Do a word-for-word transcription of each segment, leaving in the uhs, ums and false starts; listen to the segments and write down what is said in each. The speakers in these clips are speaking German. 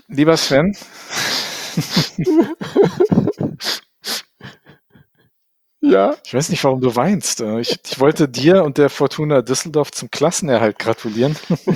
Lieber Sven, Ja. ich weiß nicht, warum du weinst. Äh, Ich, ich wollte dir und der Fortuna Düsseldorf zum Klassenerhalt gratulieren.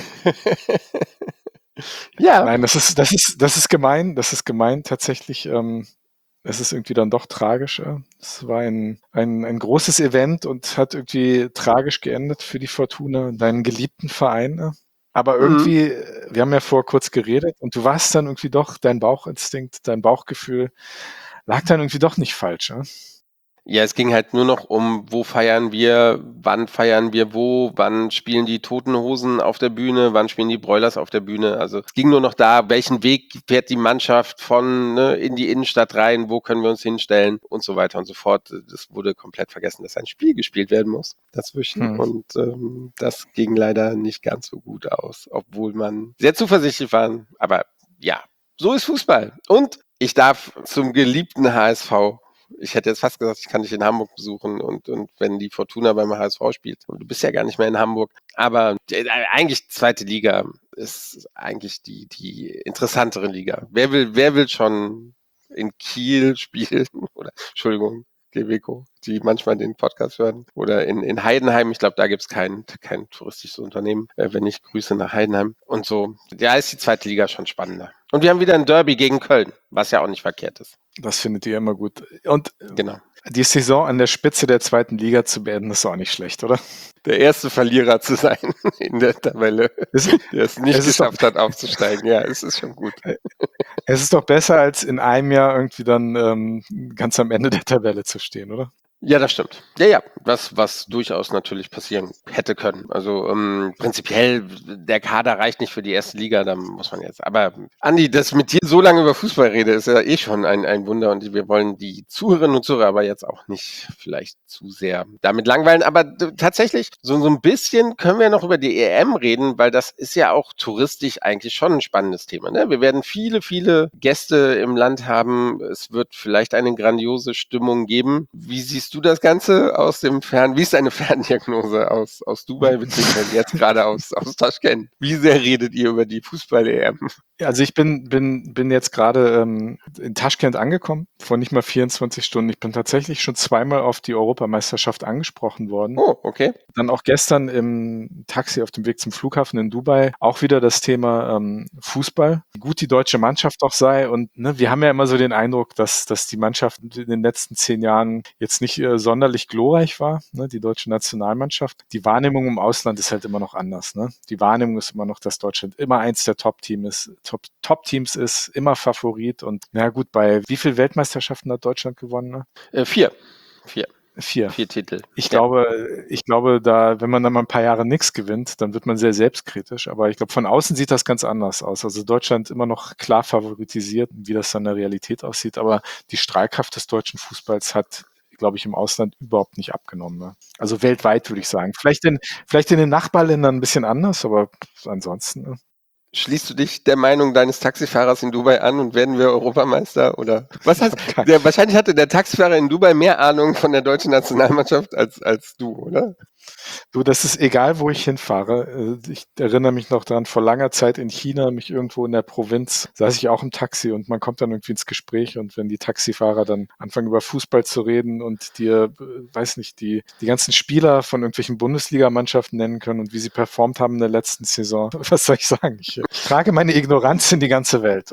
Ja. Nein, das ist, das ist, das ist gemein. Das ist gemein. Tatsächlich, ähm, es ist irgendwie dann doch tragisch. äh. Es war ein, ein, ein großes Event und hat irgendwie tragisch geendet für die Fortuna, deinen geliebten Verein. äh. Aber Mhm. irgendwie, äh, wir haben ja vor kurz geredet und du warst dann irgendwie doch, dein Bauchinstinkt, dein Bauchgefühl lag dann irgendwie doch nicht falsch. äh. Ja, es ging halt nur noch um, wo feiern wir, wann feiern wir wo, wann spielen die Toten Hosen auf der Bühne, wann spielen die Broilers auf der Bühne. Also es ging nur noch da, welchen Weg fährt die Mannschaft von ne, in die Innenstadt rein, wo können wir uns hinstellen und so weiter und so fort. Das wurde komplett vergessen, dass ein Spiel gespielt werden muss dazwischen. Hm. Und ähm, das ging leider nicht ganz so gut aus, obwohl man sehr zuversichtlich war. Aber ja, so ist Fußball. Und ich darf zum geliebten H S V. Ich hätte jetzt fast gesagt, ich kann dich in Hamburg besuchen und, und wenn die Fortuna beim H S V spielt. Du bist ja gar nicht mehr in Hamburg. Aber äh, eigentlich zweite Liga ist eigentlich die, die interessantere Liga. Wer will, wer will schon in Kiel spielen? Oder Entschuldigung, Geweko, die manchmal den Podcast hören. Oder in, in Heidenheim, ich glaube, da gibt es kein, kein touristisches Unternehmen. Äh, wenn nicht, Grüße nach Heidenheim. Und so, ja, ist die zweite Liga schon spannender. Und wir haben wieder ein Derby gegen Köln, was ja auch nicht verkehrt ist. Das findet ihr immer gut. Und Genau. die Saison an der Spitze der zweiten Liga zu beenden, ist auch nicht schlecht, oder? Der erste Verlierer zu sein in der Tabelle, Es, der es nicht es ist geschafft doch, hat, aufzusteigen. Ja, es ist schon gut. es ist doch besser, als in einem Jahr irgendwie dann ähm, ganz am Ende der Tabelle zu stehen, oder? Ja, das stimmt. Ja, ja, was, was durchaus natürlich passieren hätte können. Also ähm, prinzipiell, der Kader reicht nicht für die erste Liga, da muss man jetzt. Aber Andi, dass mit dir so lange über Fußball rede, ist ja eh schon ein, ein Wunder und wir wollen die Zuhörerinnen und Zuhörer aber jetzt auch nicht vielleicht zu sehr damit langweilen. Aber d- tatsächlich, so, so ein bisschen können wir noch über die E M reden, weil das ist ja auch touristisch eigentlich schon ein spannendes Thema. Ne? Wir werden viele, viele Gäste im Land haben. Es wird vielleicht eine grandiose Stimmung geben. Wie siehst du das Ganze aus dem Fern? Wie ist deine Ferndiagnose aus, aus Dubai, beziehungsweise jetzt gerade aus, aus Taschkent? Wie sehr redet ihr über die Fußball-E M? Ja, also ich bin, bin, bin jetzt gerade ähm, in Taschkent angekommen, vor nicht mal vierundzwanzig Stunden. Ich bin tatsächlich schon zweimal auf die Europameisterschaft angesprochen worden. Oh, okay. Dann auch gestern im Taxi auf dem Weg zum Flughafen in Dubai auch wieder das Thema ähm, Fußball, wie gut die deutsche Mannschaft auch sei. Und ne, wir haben ja immer so den Eindruck, dass, dass die Mannschaft in den letzten zehn Jahren jetzt nicht äh, sonderlich glorreich war, ne, die deutsche Nationalmannschaft. Die Wahrnehmung im Ausland ist halt immer noch anders. Ne? Die Wahrnehmung ist immer noch, dass Deutschland immer eins der Top-Teams ist, Top, Top-Teams ist, immer Favorit. Und na gut, bei wie viel Weltmeisterschaften hat Deutschland gewonnen? Ne? Äh, vier. Vier. Vier. Vier Titel. Ich Ja. glaube, ich glaube, da, wenn man dann mal ein paar Jahre nichts gewinnt, dann wird man sehr selbstkritisch. Aber ich glaube, von außen sieht das ganz anders aus. Also Deutschland immer noch klar favoritisiert, wie das dann in der Realität aussieht. Aber die Strahlkraft des deutschen Fußballs hat, glaube ich, im Ausland überhaupt nicht abgenommen. Ne? Also weltweit würde ich sagen. Vielleicht in, vielleicht in den Nachbarländern ein bisschen anders, aber ansonsten. Ne? Schließt du dich der Meinung deines Taxifahrers in Dubai an und werden wir Europameister? Oder was heißt, Ich hab kein- der, wahrscheinlich hatte der Taxifahrer in Dubai mehr Ahnung von der deutschen Nationalmannschaft als, als du, oder? Du, das ist egal, wo ich hinfahre. Äh, Ich erinnere mich noch daran, vor langer Zeit in China, mich irgendwo in der Provinz, saß ich auch im Taxi und man kommt dann irgendwie ins Gespräch und wenn die Taxifahrer dann anfangen über Fußball zu reden und dir, äh, weiß nicht, die, die ganzen Spieler von irgendwelchen Bundesligamannschaften nennen können und wie sie performt haben in der letzten Saison, was soll ich sagen? Ich, äh, trage meine Ignoranz in die ganze Welt.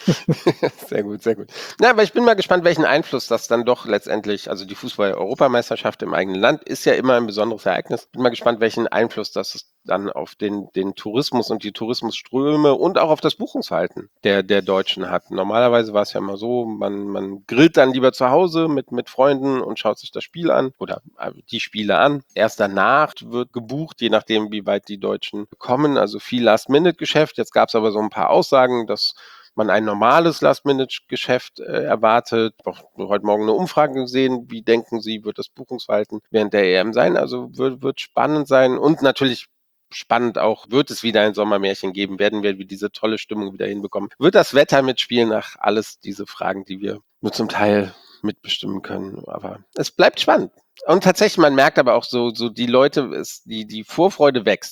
Sehr gut, sehr gut. Ja, aber ich bin mal gespannt, welchen Einfluss das dann doch letztendlich, also die Fußball-Europameisterschaft im eigenen Land ist ja immer ein besonderes Ereignis. Bin mal gespannt, welchen Einfluss das dann auf den, den Tourismus und die Tourismusströme und auch auf das Buchungsverhalten der, der Deutschen hat. Normalerweise war es ja immer so, man, man grillt dann lieber zu Hause mit, mit Freunden und schaut sich das Spiel an oder die Spiele an. Erst danach wird gebucht, je nachdem, wie weit die Deutschen kommen. Also viel Last-Minute-Geschäft. Jetzt gab es aber so ein paar Aussagen, dass man ein normales Last-Minute-Geschäft äh, erwartet. Auch heute Morgen eine Umfrage gesehen. Wie denken Sie, wird das Buchungsverhalten während der E M sein? Also wird, wird spannend sein und natürlich spannend auch, wird es wieder ein Sommermärchen geben? Werden wir diese tolle Stimmung wieder hinbekommen? Wird das Wetter mitspielen? Nach alles diese Fragen, die wir nur zum Teil mitbestimmen können. Aber es bleibt spannend. Und tatsächlich, man merkt aber auch so, so die Leute, es, die, die Vorfreude wächst.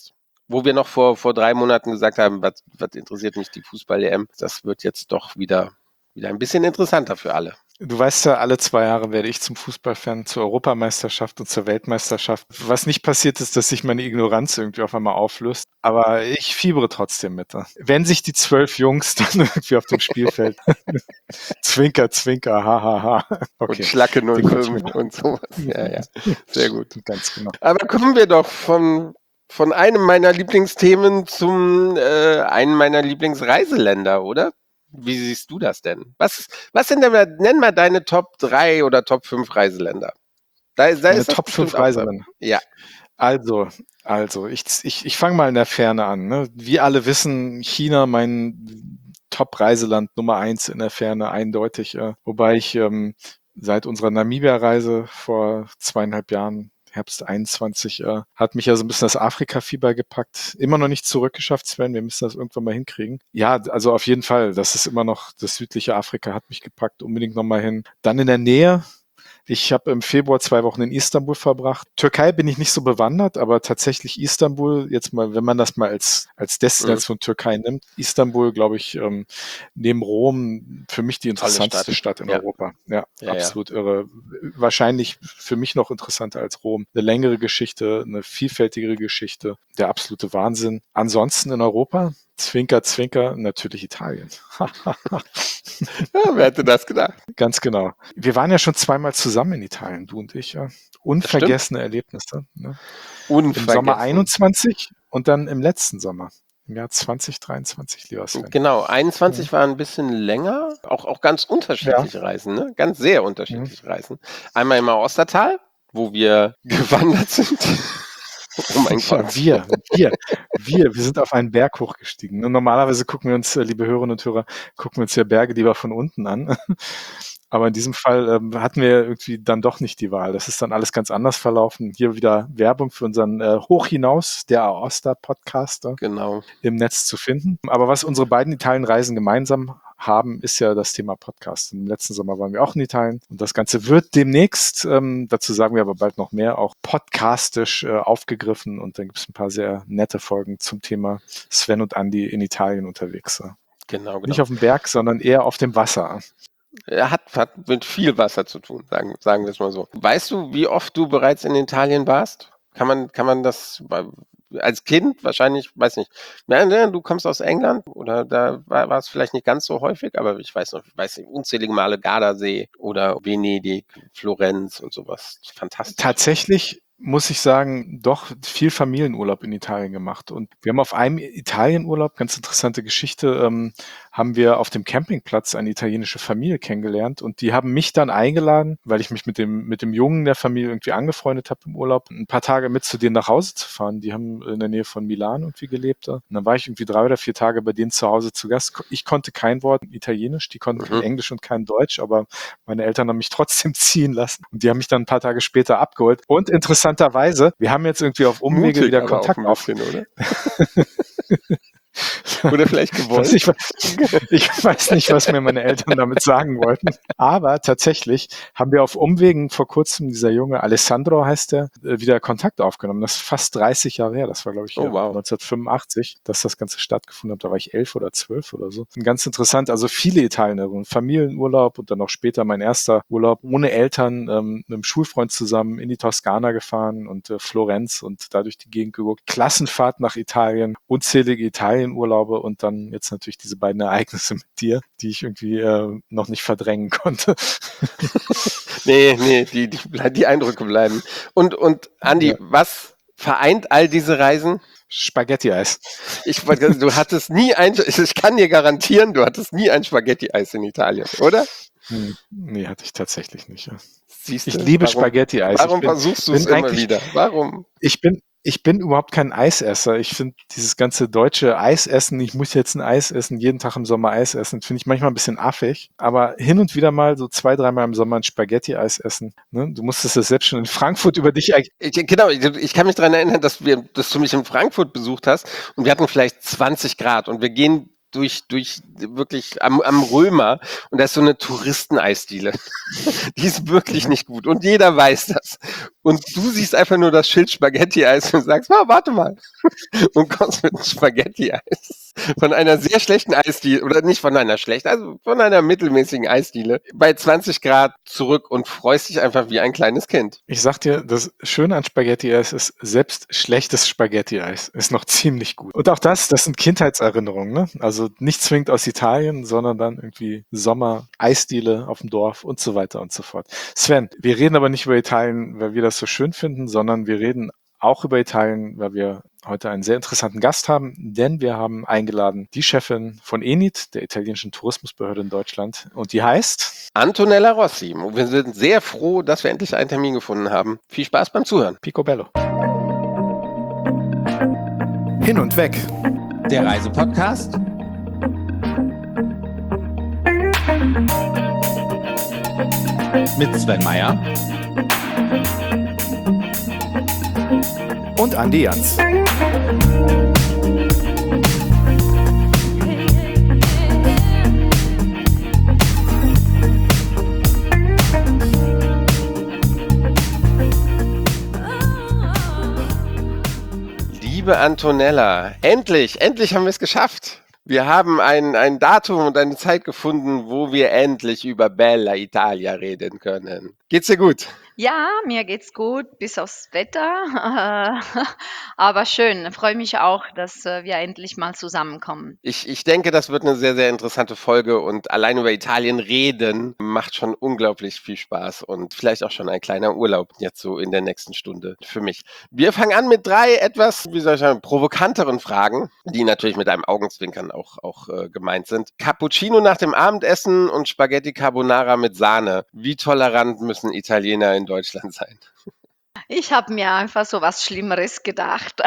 wo wir noch vor, vor drei Monaten gesagt haben, was, was interessiert mich die Fußball-E M, das wird jetzt doch wieder, wieder ein bisschen interessanter für alle. Du weißt ja, alle zwei Jahre werde ich zum Fußballfan, zur Europameisterschaft und zur Weltmeisterschaft. Was nicht passiert ist, dass sich meine Ignoranz irgendwie auf einmal auflöst. Aber ich fiebere trotzdem mit. Wenn sich die zwölf Jungs dann irgendwie auf dem Spielfeld zwinker, zwinker, ha, ha, ha. Okay. Und Schlacke null fünf und sowas. Ja, ja, sehr gut. Ganz genau. Aber kommen wir doch von, von einem meiner Lieblingsthemen zum äh, einem meiner Lieblingsreiseländer, oder? Wie siehst du das denn? Was, was sind denn, nenn mal deine Top drei oder Top fünf Reiseländer. Da, da ist Top fünf Reiseländer? Ja. Also, also ich, ich, ich fange mal in der Ferne an. Ne? Wie alle wissen, China mein Top-Reiseland Nummer eins in der Ferne, eindeutig. Äh, wobei ich ähm, seit unserer Namibia-Reise vor zweieinhalb Jahren Herbst einundzwanzig, äh, hat mich ja so ein bisschen das Afrika-Fieber gepackt. Immer noch nicht zurückgeschafft, Sven, wir müssen das irgendwann mal hinkriegen. Ja, also auf jeden Fall, das ist immer noch, das südliche Afrika hat mich gepackt, unbedingt nochmal hin. Dann in der Nähe, ich habe im Februar zwei Wochen in Istanbul verbracht. Türkei bin ich nicht so bewandert, aber tatsächlich Istanbul, jetzt mal, wenn man das mal als, als Destination mhm. Türkei nimmt, Istanbul, glaube ich, ähm, neben Rom für mich die interessanteste Stadt. Stadt in ja. Europa. Ja, ja absolut ja. irre. Wahrscheinlich für mich noch interessanter als Rom. Eine längere Geschichte, eine vielfältigere Geschichte, der absolute Wahnsinn. Ansonsten in Europa, Zwinker, Zwinker, natürlich Italien. Ja, wer hätte das gedacht? Ganz genau. Wir waren ja schon zweimal zusammen in Italien, du und ich. Ja. Unvergessene Erlebnisse. Ne? Im Sommer einundzwanzig und dann im letzten Sommer, im Jahr zwanzig dreiundzwanzig, lieber Sven. Genau, einundzwanzig ja. war ein bisschen länger, auch, auch ganz unterschiedliche ja. Reisen, ne? Ganz sehr unterschiedliche mhm. Reisen. Einmal im Austertal, wo wir gewandert sind. Oh mein Gott. Wir, wir, wir, wir sind auf einen Berg hochgestiegen. Normalerweise gucken wir uns, liebe Hörerinnen und Hörer, gucken wir uns ja Berge lieber von unten an. Aber in diesem Fall ähm, hatten wir irgendwie dann doch nicht die Wahl. Das ist dann alles ganz anders verlaufen. Hier wieder Werbung für unseren äh, Hoch hinaus, der Aosta-Podcaster, genau. im Netz zu finden. Aber was unsere beiden Italienreisen gemeinsam haben, ist ja das Thema Podcast. Im letzten Sommer waren wir auch in Italien und das Ganze wird demnächst, ähm, dazu sagen wir aber bald noch mehr, auch podcastisch äh, aufgegriffen und dann gibt es ein paar sehr nette Folgen zum Thema Sven und Andi in Italien unterwegs. Genau, genau. Nicht auf dem Berg, sondern eher auf dem Wasser. Er hat, hat mit viel Wasser zu tun, sagen, sagen wir es mal so. Weißt du, wie oft du bereits in Italien warst? Kann man, kann man das als Kind wahrscheinlich, weiß nicht. Ja, du kommst aus England oder da war, war es vielleicht nicht ganz so häufig, aber ich weiß noch, ich weiß nicht, unzählige Male Gardasee oder Venedig, Florenz und sowas. Fantastisch. Tatsächlich muss ich sagen, doch viel Familienurlaub in Italien gemacht. Und wir haben auf einem Italienurlaub, ganz interessante Geschichte, ähm, haben wir auf dem Campingplatz eine italienische Familie kennengelernt und die haben mich dann eingeladen, weil ich mich mit dem mit dem Jungen der Familie irgendwie angefreundet habe im Urlaub, ein paar Tage mit zu denen nach Hause zu fahren. Die haben in der Nähe von Milan irgendwie gelebt. Und dann war ich irgendwie drei oder vier Tage bei denen zu Hause zu Gast. Ich konnte kein Wort Italienisch, die konnten mhm. Englisch und kein Deutsch, aber meine Eltern haben mich trotzdem ziehen lassen. Und die haben mich dann ein paar Tage später abgeholt. Und interessanterweise, wir haben jetzt irgendwie auf Umwege Mutig, wieder Kontakt aufgenommen, oder? Oder vielleicht gewollt. Ich, ich weiß nicht, was mir meine Eltern damit sagen wollten. Aber tatsächlich haben wir auf Umwegen vor kurzem, dieser Junge, Alessandro heißt der, wieder Kontakt aufgenommen. Das ist fast dreißig Jahre her. Das war, glaube ich, oh, wow. neunzehnhundertfünfundachtzig, dass das Ganze stattgefunden hat. Da war ich elf oder zwölf oder so. Ganz interessant. Also viele Italiener, Familienurlaub und dann auch später mein erster Urlaub ohne Eltern, ähm, mit einem Schulfreund zusammen in die Toskana gefahren und äh, Florenz und da durch die Gegend geguckt. Klassenfahrt nach Italien, unzählige Italienurlaube und dann jetzt natürlich diese beiden Ereignisse mit dir, die ich irgendwie äh, noch nicht verdrängen konnte. nee, nee, die, die, die Eindrücke bleiben. Und, und Andi, ja. Was vereint all diese Reisen? Spaghetti-Eis. Ich, du hattest nie ein, ich kann dir garantieren, du hattest nie ein Spaghetti-Eis in Italien, oder? Hm, nee, hatte ich tatsächlich nicht. Ja. Siehste, ich liebe warum, Spaghetti-Eis. Warum bin, versuchst du es immer wieder? Warum? Ich bin Ich bin überhaupt kein Eisesser. Ich finde dieses ganze deutsche Eisessen, ich muss jetzt ein Eis essen, jeden Tag im Sommer Eis essen, finde ich manchmal ein bisschen affig. Aber hin und wieder mal so zwei, dreimal im Sommer ein Spaghetti-Eis essen. Ne? Du musstest das selbst schon in Frankfurt über dich... Ich, genau, ich, ich kann mich daran erinnern, dass, wir, dass du mich in Frankfurt besucht hast und wir hatten vielleicht zwanzig Grad und wir gehen durch, durch wirklich am, am Römer und da ist so eine Touristeneisdiele. Die ist wirklich nicht gut und jeder weiß das. Und du siehst einfach nur das Schild Spaghetti-Eis und sagst, oh, warte mal. Und kommst mit einem Spaghetti-Eis von einer sehr schlechten Eisdiele, oder nicht von einer schlechten, also von einer mittelmäßigen Eisdiele, bei zwanzig Grad zurück und freust dich einfach wie ein kleines Kind. Ich sag dir, das Schöne an Spaghetti-Eis ist, selbst schlechtes Spaghetti-Eis ist noch ziemlich gut. Und auch das, das sind Kindheitserinnerungen, ne? Also nicht zwingend aus Italien, sondern dann irgendwie Sommer, Eisdiele auf dem Dorf und so weiter und so fort. Sven, wir reden aber nicht über Italien, weil wir das so schön finden, sondern wir reden auch über Italien, weil wir heute einen sehr interessanten Gast haben, denn wir haben eingeladen die Chefin von E N I T, der italienischen Tourismusbehörde in Deutschland, und die heißt Antonella Rossi. Wir sind sehr froh, dass wir endlich einen Termin gefunden haben. Viel Spaß beim Zuhören. Picobello. Hin und weg. Der Reisepodcast mit Sven Meyer Und Andi Jans. Liebe Antonella, endlich, endlich haben wir es geschafft. Wir haben ein, ein Datum und eine Zeit gefunden, wo wir endlich über Bella Italia reden können. Geht's dir gut? Ja, mir geht's gut, bis aufs Wetter. Aber schön, freue mich auch, dass äh, wir endlich mal zusammenkommen. Ich, ich denke, das wird eine sehr, sehr interessante Folge und allein über Italien reden macht schon unglaublich viel Spaß und vielleicht auch schon ein kleiner Urlaub jetzt so in der nächsten Stunde für mich. Wir fangen an mit drei etwas, wie soll ich sagen, provokanteren Fragen, die natürlich mit einem Augenzwinkern auch, auch äh, gemeint sind. Cappuccino nach dem Abendessen und Spaghetti Carbonara mit Sahne. Wie tolerant müssen Italiener in Deutschland sein? Ich habe mir einfach so was Schlimmeres gedacht.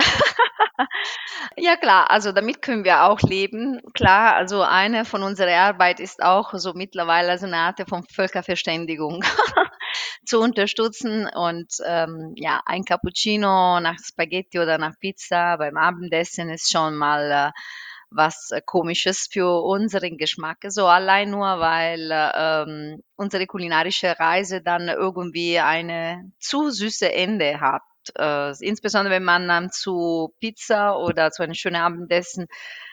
Ja klar, also damit können wir auch leben. Klar, also eine von unserer Arbeit ist auch so mittlerweile so eine Art von Völkerverständigung zu unterstützen und ähm, ja, ein Cappuccino nach Spaghetti oder nach Pizza beim Abendessen ist schon mal äh, was äh, Komisches für unseren Geschmack. So allein nur, weil äh, ähm, unsere kulinarische Reise dann irgendwie eine zu süße Ende hat. Äh, insbesondere wenn man dann zu Pizza oder zu einem schönen Abendessen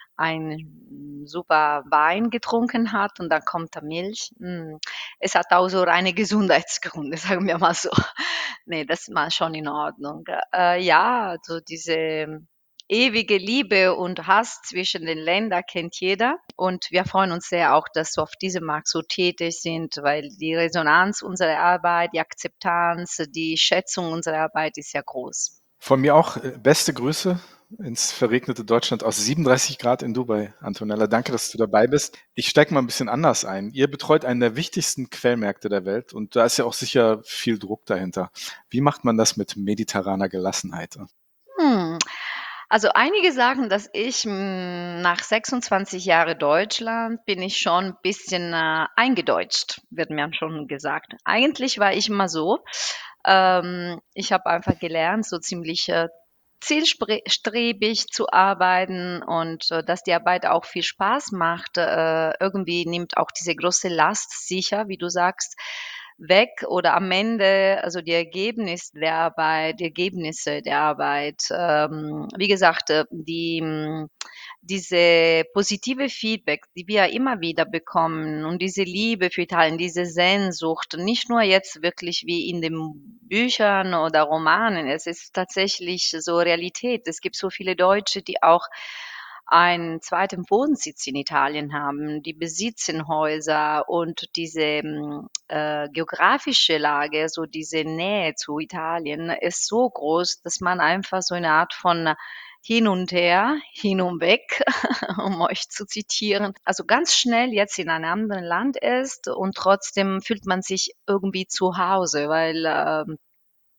ein super Wein getrunken hat und dann kommt da Milch. Hm, es hat auch so reine Gesundheitsgründe, sagen wir mal so. Ne, das ist mal schon in Ordnung. Äh, ja, also diese ewige Liebe und Hass zwischen den Ländern kennt jeder und wir freuen uns sehr auch, dass wir auf diesem Markt so tätig sind, weil die Resonanz unserer Arbeit, die Akzeptanz, die Schätzung unserer Arbeit ist ja groß. Von mir auch äh, beste Grüße ins verregnete Deutschland aus siebenunddreißig Grad in Dubai. Antonella, danke, dass du dabei bist. Ich steige mal ein bisschen anders ein. Ihr betreut einen der wichtigsten Quellmärkte der Welt und da ist ja auch sicher viel Druck dahinter. Wie macht man das mit mediterraner Gelassenheit? Hm. Also einige sagen, dass ich hm, nach sechsundzwanzig Jahre Deutschland bin ich schon ein bisschen äh, eingedeutscht, wird mir schon gesagt. Eigentlich war ich immer so. Ähm, ich habe einfach gelernt, so ziemlich äh, zielstrebig zu arbeiten und äh, dass die Arbeit auch viel Spaß macht. Äh, irgendwie nimmt auch diese große Last sicher, wie du sagst, weg oder am Ende, also die Ergebnis der Arbeit, die Ergebnisse der Arbeit. Ähm, wie gesagt, äh, die, hm, diese positive Feedback, die wir immer wieder bekommen und diese Liebe für Italien, diese Sehnsucht, nicht nur jetzt wirklich wie in den Büchern oder Romanen, es ist tatsächlich so Realität. Es gibt so viele Deutsche, die auch einen zweiten Wohnsitz in Italien haben, die besitzen Häuser und diese hm, äh, geografische Lage, so diese Nähe zu Italien ist so groß, dass man einfach so eine Art von hin und her, hin und weg, um euch zu zitieren, also ganz schnell jetzt in einem anderen Land ist und trotzdem fühlt man sich irgendwie zu Hause, weil ähm,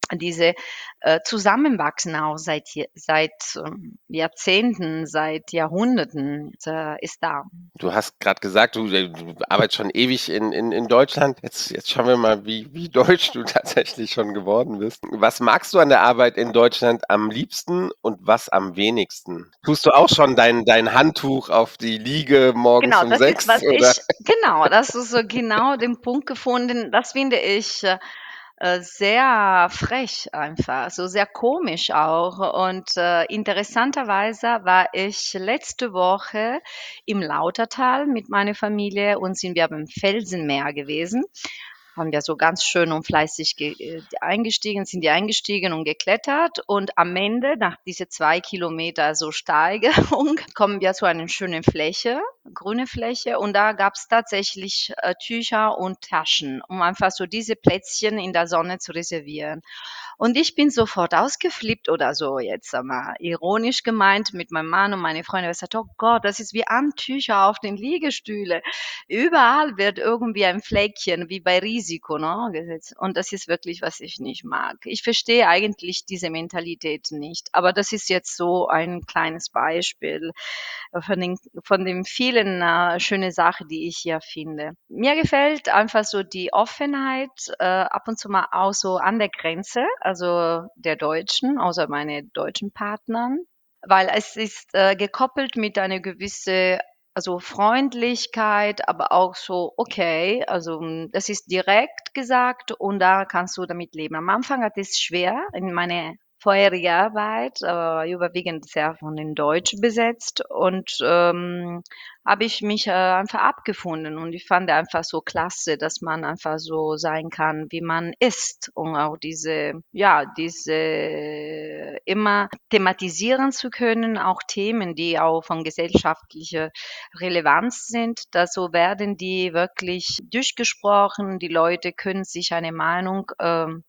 diese äh, zusammenwachsen auch seit, je- seit ähm, Jahrzehnten, seit Jahrhunderten äh, ist da. Du hast gerade gesagt, du, äh, du arbeitest schon ewig in, in, in Deutschland. Jetzt, jetzt schauen wir mal, wie, wie deutsch du tatsächlich schon geworden bist. Was magst du an der Arbeit in Deutschland am liebsten und was am wenigsten? Tust du auch schon dein, dein Handtuch auf die Liege morgens Genau, um das ist, sechs was oder? ich, genau, das ist so genau den Punkt gefunden. Das finde ich äh, äh, sehr frech einfach, so sehr komisch auch. Und äh, interessanterweise war ich letzte Woche im Lautertal mit meiner Familie und sind wir beim Felsenmeer gewesen. Haben wir so ganz schön und fleißig ge äh, eingestiegen, sind die eingestiegen und geklettert. Und am Ende, nach diese zwei Kilometer so Steigerung, kommen wir zu einer schönen Fläche, grüne Fläche. Und da gab's tatsächlich äh, Tücher und Taschen, um einfach so diese Plätzchen in der Sonne zu reservieren. Und ich bin sofort ausgeflippt oder so jetzt einmal ironisch gemeint mit meinem Mann und meine Freunde. Ich gesagt, oh Gott, das ist wie Handtücher auf den Liegestühle. Überall wird irgendwie ein Fleckchen, wie bei Risiko, ne, gesetzt. Und das ist wirklich, was ich nicht mag. Ich verstehe eigentlich diese Mentalität nicht. Aber das ist jetzt so ein kleines Beispiel äh, von den, von den vielen äh, schönen Sachen, die ich hier finde. Mir gefällt einfach so die Offenheit, äh, ab und zu mal auch so an der Grenze, also der Deutschen, außer meine deutschen Partnern, weil es ist äh, gekoppelt mit einer gewissen also Freundlichkeit, aber auch so, okay, also mm, das ist direkt gesagt und da kannst du damit leben. Am Anfang hat es schwer in meiner vorherige Arbeit, äh, überwiegend sehr von den Deutschen besetzt und ähm, habe ich mich äh, einfach abgefunden und ich fand einfach so klasse, dass man einfach so sein kann, wie man ist und auch diese, ja, diese immer thematisieren zu können, auch Themen, die auch von gesellschaftlicher Relevanz sind, da so werden die wirklich durchgesprochen, die Leute können sich eine Meinung ähm,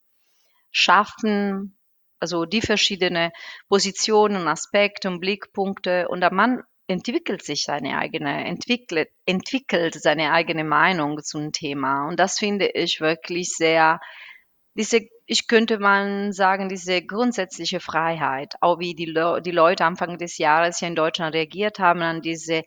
schaffen, also die verschiedenen Positionen, Aspekte und Blickpunkte und der Mann entwickelt sich seine eigene, entwickelt, entwickelt seine eigene Meinung zum Thema. Und das finde ich wirklich sehr, diese, ich könnte mal sagen, diese grundsätzliche Freiheit, auch wie die, Le die Leute Anfang des Jahres hier in Deutschland reagiert haben an diese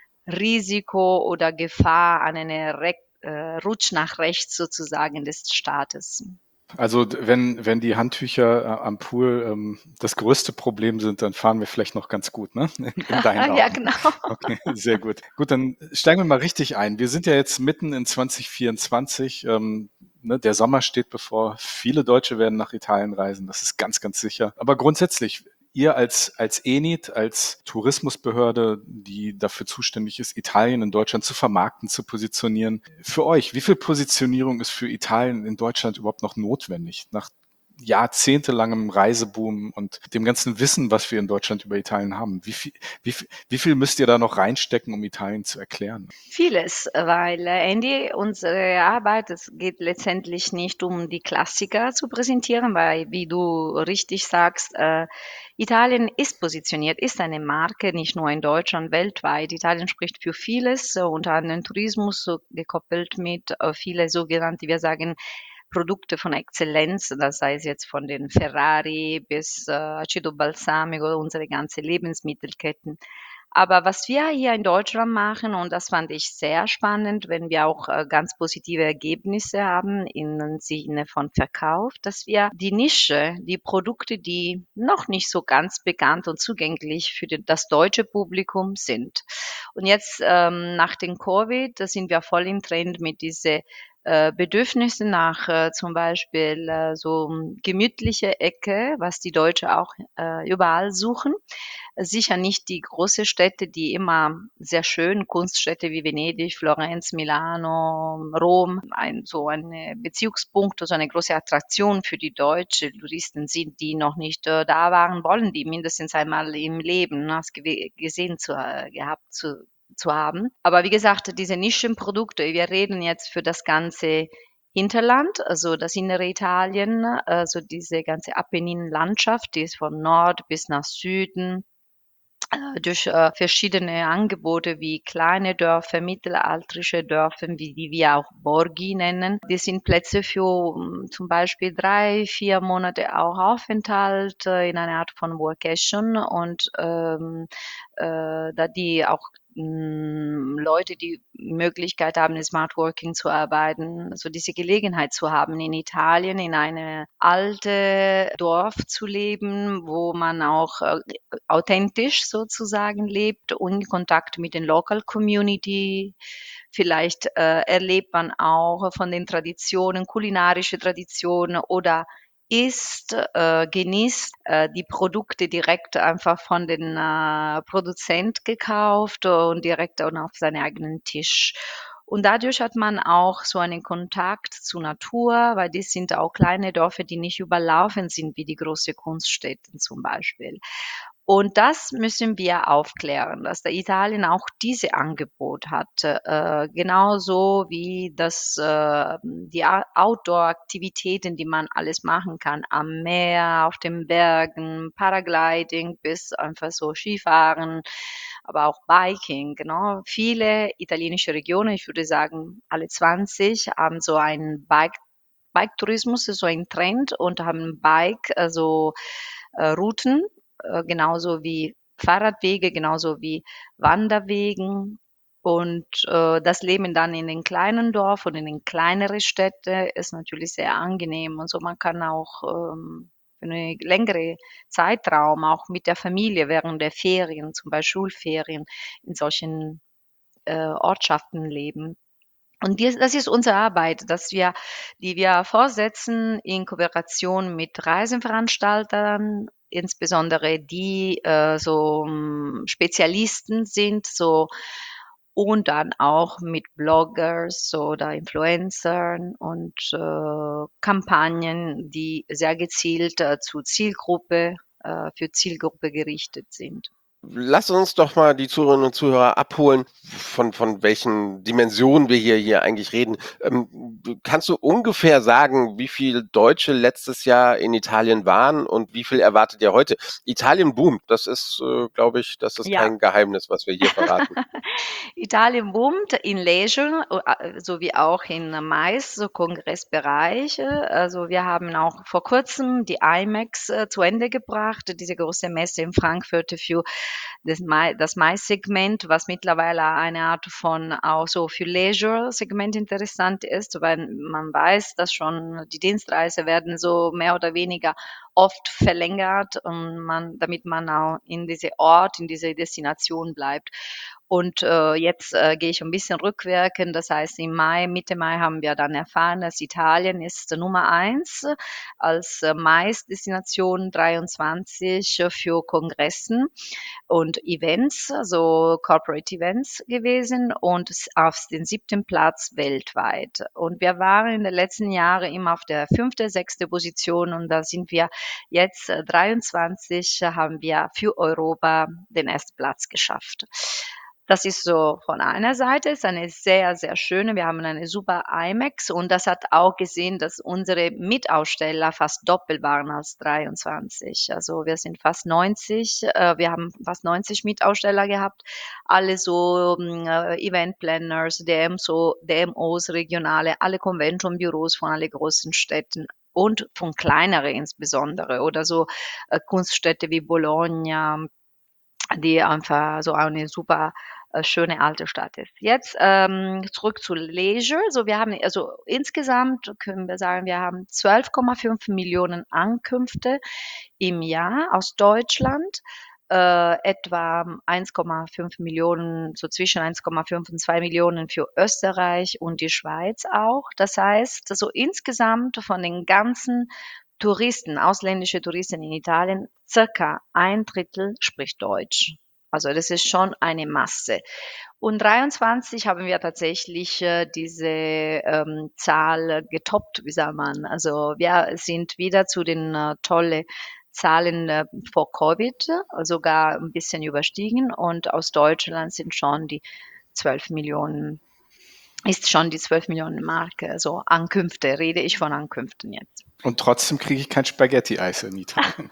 Risiko oder Gefahr an einen Re äh, Rutsch nach rechts sozusagen des Staates. Also d- wenn, wenn die Handtücher äh, am Pool ähm, das größte Problem sind, dann fahren wir vielleicht noch ganz gut, ne? In, in deinen Ja, Augen. genau. Okay, sehr gut. Gut, dann steigen wir mal richtig ein. Wir sind ja jetzt mitten in zwanzig vierundzwanzig. Ähm, ne, der Sommer steht bevor. Viele Deutsche werden nach Italien reisen. Das ist ganz, ganz sicher. Aber grundsätzlich, ihr als, als E N I T, als Tourismusbehörde, die dafür zuständig ist, Italien in Deutschland zu vermarkten, zu positionieren. Für euch, wie viel Positionierung ist für Italien in Deutschland überhaupt noch notwendig? Nach jahrzehntelangem Reiseboom und dem ganzen Wissen, was wir in Deutschland über Italien haben. Wie viel, wie viel, wie viel müsst ihr da noch reinstecken, um Italien zu erklären? Vieles, weil, äh, Andy, unsere Arbeit, es geht letztendlich nicht um die Klassiker zu präsentieren, weil, wie du richtig sagst, äh, Italien ist positioniert, ist eine Marke, nicht nur in Deutschland, weltweit. Italien spricht für vieles, äh, unter anderem Tourismus, so gekoppelt mit äh, viele sogenannte, wir sagen, Produkte von Exzellenz, das sei es jetzt von den Ferrari bis äh, Aceto Balsamico, unsere ganze Lebensmittelketten. Aber was wir hier in Deutschland machen, und das fand ich sehr spannend, wenn wir auch äh, ganz positive Ergebnisse haben im Sinne von Verkauf, dass wir die Nische, die Produkte, die noch nicht so ganz bekannt und zugänglich für den, das deutsche Publikum sind. Und jetzt ähm, nach dem Covid, da sind wir voll im Trend mit diese äh, Bedürfnisse nach äh, zum Beispiel äh, so ähm, gemütliche Ecke, was die Deutsche auch äh, überall suchen. Sicher nicht die große Städte, die immer sehr schön, Kunststädte wie Venedig, Florenz, Milano, Rom, ein, so ein Bezugspunkt, also eine große Attraktion für die deutschen Touristen sind, die noch nicht äh, da waren, wollen die mindestens einmal im Leben ne, gesehen zu, äh, gehabt zu, zu haben. Aber wie gesagt, diese Nischenprodukte, wir reden jetzt für das ganze Hinterland, also das innere Italien, also diese ganze Apenninenlandschaft, die ist von Nord bis nach Süden äh, durch, äh, verschiedene Angebote wie kleine Dörfer, mittelalterliche Dörfer, wie die wir auch Borghi nennen. Die sind Plätze für, hm, zum Beispiel drei, vier Monate auch Aufenthalt, äh, in einer Art von Workation und, ähm, äh, da die auch, hm, Leute, die Möglichkeit haben, in Smart Working zu arbeiten, so diese Gelegenheit zu haben, in Italien in eine alte Dorf zu leben, wo man auch, äh, authentisch sozusagen lebt und in Kontakt mit den Local Community. Vielleicht, äh, erlebt man auch von den Traditionen, kulinarische Traditionen oder isst, äh, genießt, äh, die Produkte direkt einfach von den, äh, Produzent gekauft und direkt dann auf seinen eigenen Tisch. Und dadurch hat man auch so einen Kontakt zur Natur, weil das sind auch kleine Dörfer, die nicht überlaufen sind wie die große Kunststädte zum Beispiel. Und das müssen wir aufklären, dass der Italien auch diese Angebot hat, äh, genauso wie das, äh, die A Outdoor-Aktivitäten, die man alles machen kann am Meer, auf den Bergen, Paragliding bis einfach so Skifahren, aber auch Biking, genau. Viele italienische Regionen, ich würde sagen, alle zwanzig haben so einen Bike Bike-Tourismus ist so ein Trend und haben Bike, also, äh, Routen, äh, genauso wie Fahrradwege, genauso wie Wanderwegen. Und, äh, das Leben dann in den kleinen Dorf und in den kleineren Städte ist natürlich sehr angenehm und so. Man kann auch, ähm, für 'ne längere Zeitraum auch mit der Familie während der Ferien, zum Beispiel Schulferien, in solchen, äh, Ortschaften leben. Und dies das ist unsere Arbeit, dass wir die wir fortsetzen in Kooperation mit Reiseveranstaltern, insbesondere die, äh, so, hm, Spezialisten sind, so und dann auch mit Bloggers oder Influencern und, äh, Kampagnen, die sehr gezielt, äh, zu Zielgruppe äh, für Zielgruppe gerichtet sind. Lass uns doch mal die Zuhörerinnen und Zuhörer abholen, von von welchen Dimensionen wir hier hier eigentlich reden. Ähm, kannst du ungefähr sagen, wie viel Deutsche letztes Jahr in Italien waren und wie viel erwartet ihr heute? Italien boomt, das ist, äh, glaube ich, das ist Ja. kein Geheimnis, was wir hier verraten. Italien boomt in Leisure, o a sowie auch in Mais, so Kongressbereiche. Also, wir haben auch vor Kurzem die IMEX, äh, zu Ende gebracht, diese große Messe in Frankfurt für das Mai das Mais-Segment, was mittlerweile eine Art von auch so für Leisure-Segment interessant ist, weil man weiß, dass schon die Dienstreise werden so mehr oder weniger oft verlängert und man damit man auch in diese Ort, in diese Destination bleibt. Und, äh, jetzt, äh, gehe ich ein bisschen rückwirkend. Das heißt, im Mai Mitte Mai haben wir dann erfahren, dass Italien ist Nummer eins als, äh, Mais-Destination dreiundzwanzig für Kongressen und Events, also Corporate Events gewesen und s auf den siebten Platz weltweit. Und wir waren in den letzten Jahren immer auf der fünfte, sechste Position und da sind wir jetzt, äh, dreiundzwanzig haben wir für Europa den ersten Platz geschafft. Das ist so von einer Seite, ist eine sehr, sehr schöne wir haben eine super IMEX und das hat auch gesehen, dass unsere Mitaussteller fast doppelt waren als dreiundzwanzig. Also, wir sind fast neunzig äh, wir haben fast neunzig Mitaussteller gehabt, alle so, hm, äh, Event Planners, D M so D M Os, regionale, alle Convention-Büros von alle großen Städten und von kleinere insbesondere oder so, äh, Kunststädte wie Bologna, die einfach so eine super, äh, schöne alte Stadt ist. Jetzt, ähm, zurück zu Leisure. So, wir haben also insgesamt können wir sagen, wir haben zwölf Komma fünf Millionen Ankünfte im Jahr aus Deutschland, äh, etwa eins Komma fünf Millionen, so zwischen eins Komma fünf und zwei Millionen für Österreich und die Schweiz auch. Das heißt, so insgesamt von den ganzen Touristen, ausländische Touristen in Italien, circa ein Drittel spricht Deutsch. Also, das ist schon eine Masse. Und dreiundzwanzig haben wir tatsächlich, äh, diese, ähm, Zahl getoppt, wie sagt man. Also, wir sind wieder zu den, äh, tolle Zahlen, äh, vor Covid, äh, sogar ein bisschen überstiegen und aus Deutschland sind schon die zwölf Millionen ist schon die zwölf Millionen Marke, also Ankünfte, rede ich von Ankünften jetzt. Und trotzdem kriege ich kein Spaghetti-Eis in Italien.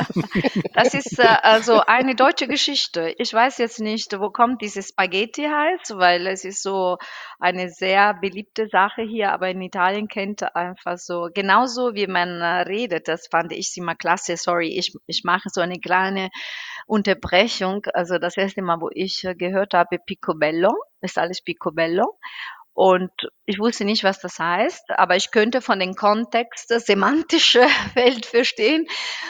Das ist äh, also eine deutsche Geschichte. Ich weiß jetzt nicht, wo kommt dieses Spaghetti-Eis, weil es ist so eine sehr beliebte Sache hier, aber in Italien kennt einfach so, genauso wie man äh, redet, das fand ich immer klasse. Sorry, ich, ich mache so eine kleine Unterbrechung. Also das erste Mal, wo ich äh, gehört habe, Picobello, ist alles Picobello. Und ich wusste nicht, was das heißt, aber ich könnte von dem Kontext das semantische Feld verstehen.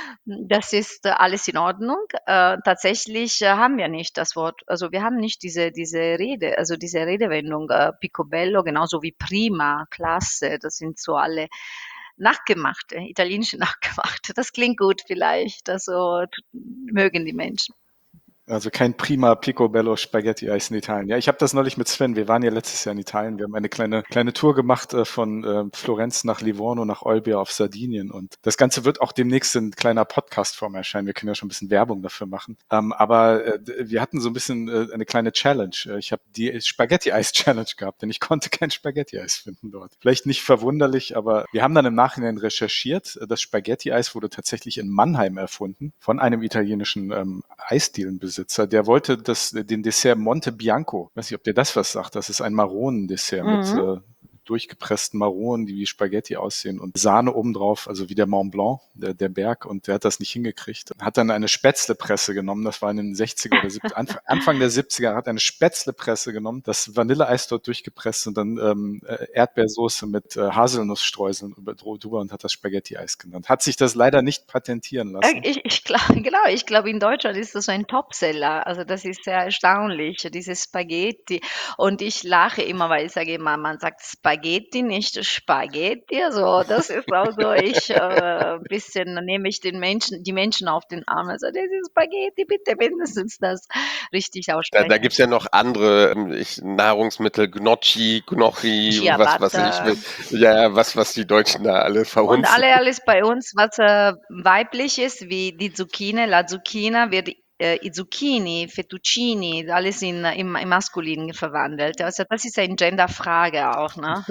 Das ist äh, alles in Ordnung. Äh, tatsächlich äh, haben wir nicht das Wort, also wir haben nicht diese, diese Rede, also diese Redewendung äh, Picobello, genauso wie prima, klasse, das sind so alle nachgemachte, italienische nachgemachte. Das klingt gut vielleicht, also t- mögen die Menschen. Also kein prima Picobello Spaghetti-Eis in Italien. Ja, ich habe das neulich mit Sven. Wir waren ja letztes Jahr in Italien. Wir haben eine kleine kleine Tour gemacht äh, von äh, Florenz nach Livorno nach Olbia auf Sardinien. Und das Ganze wird auch demnächst in kleiner Podcast-Form erscheinen. Wir können ja schon ein bisschen Werbung dafür machen. Ähm, aber äh, wir hatten so ein bisschen äh, eine kleine Challenge. Äh, Ich habe die Spaghetti-Eis-Challenge gehabt, denn ich konnte kein Spaghetti-Eis finden dort. Vielleicht nicht verwunderlich, aber wir haben dann im Nachhinein recherchiert. Das Spaghetti-Eis wurde tatsächlich in Mannheim erfunden von einem italienischen ähm, Eisdielenbesitzer. Der wollte das, den Dessert Monte Bianco. Ich weiß nicht, ob dir das was sagt. Das ist ein Maronendessert mit Mhm. äh, durchgepressten Maronen, die wie Spaghetti aussehen und Sahne obendrauf, also wie der Mont Blanc, der, der Berg. Und der hat das nicht hingekriegt. Hat dann eine Spätzlepresse genommen. Das war in den sechziger oder siebziger, Anfang, Anfang der siebziger, hat eine Spätzlepresse genommen, das Vanilleeis dort durchgepresst und dann ähm, äh, Erdbeersoße mit äh, Haselnussstreuseln über- drüber und hat das Spaghetti-Eis genannt. Hat sich das leider nicht patentieren Äh, lassen. ich ich glaube genau, ich glaube, in Deutschland ist das so ein Topseller. Also, das ist sehr erstaunlich, dieses Spaghetti. Und ich lache immer, weil ich sage immer, man sagt Spaghetti, nicht Spaghetti. Also, das ist auch so, ich äh, bisschen nehme ich den Menschen die Menschen auf den Arm. Also, das ist Spaghetti, bitte mindestens das richtig Da, da aussprechen. gibt's ja noch andere ähm, ich, Nahrungsmittel, Gnocchi, Gnocchi und was, was ich Ciabatta. will. Ja, was, was die Deutschen da alle Und verhunzen. alle alles bei uns, was äh, weiblich ist, wie die Zucchine, la Zucchina, wird äh, i Zucchini, Fettuccini, alles in, im, im Maskulinen verwandelt. Also das ist eine Genderfrage auch, ne?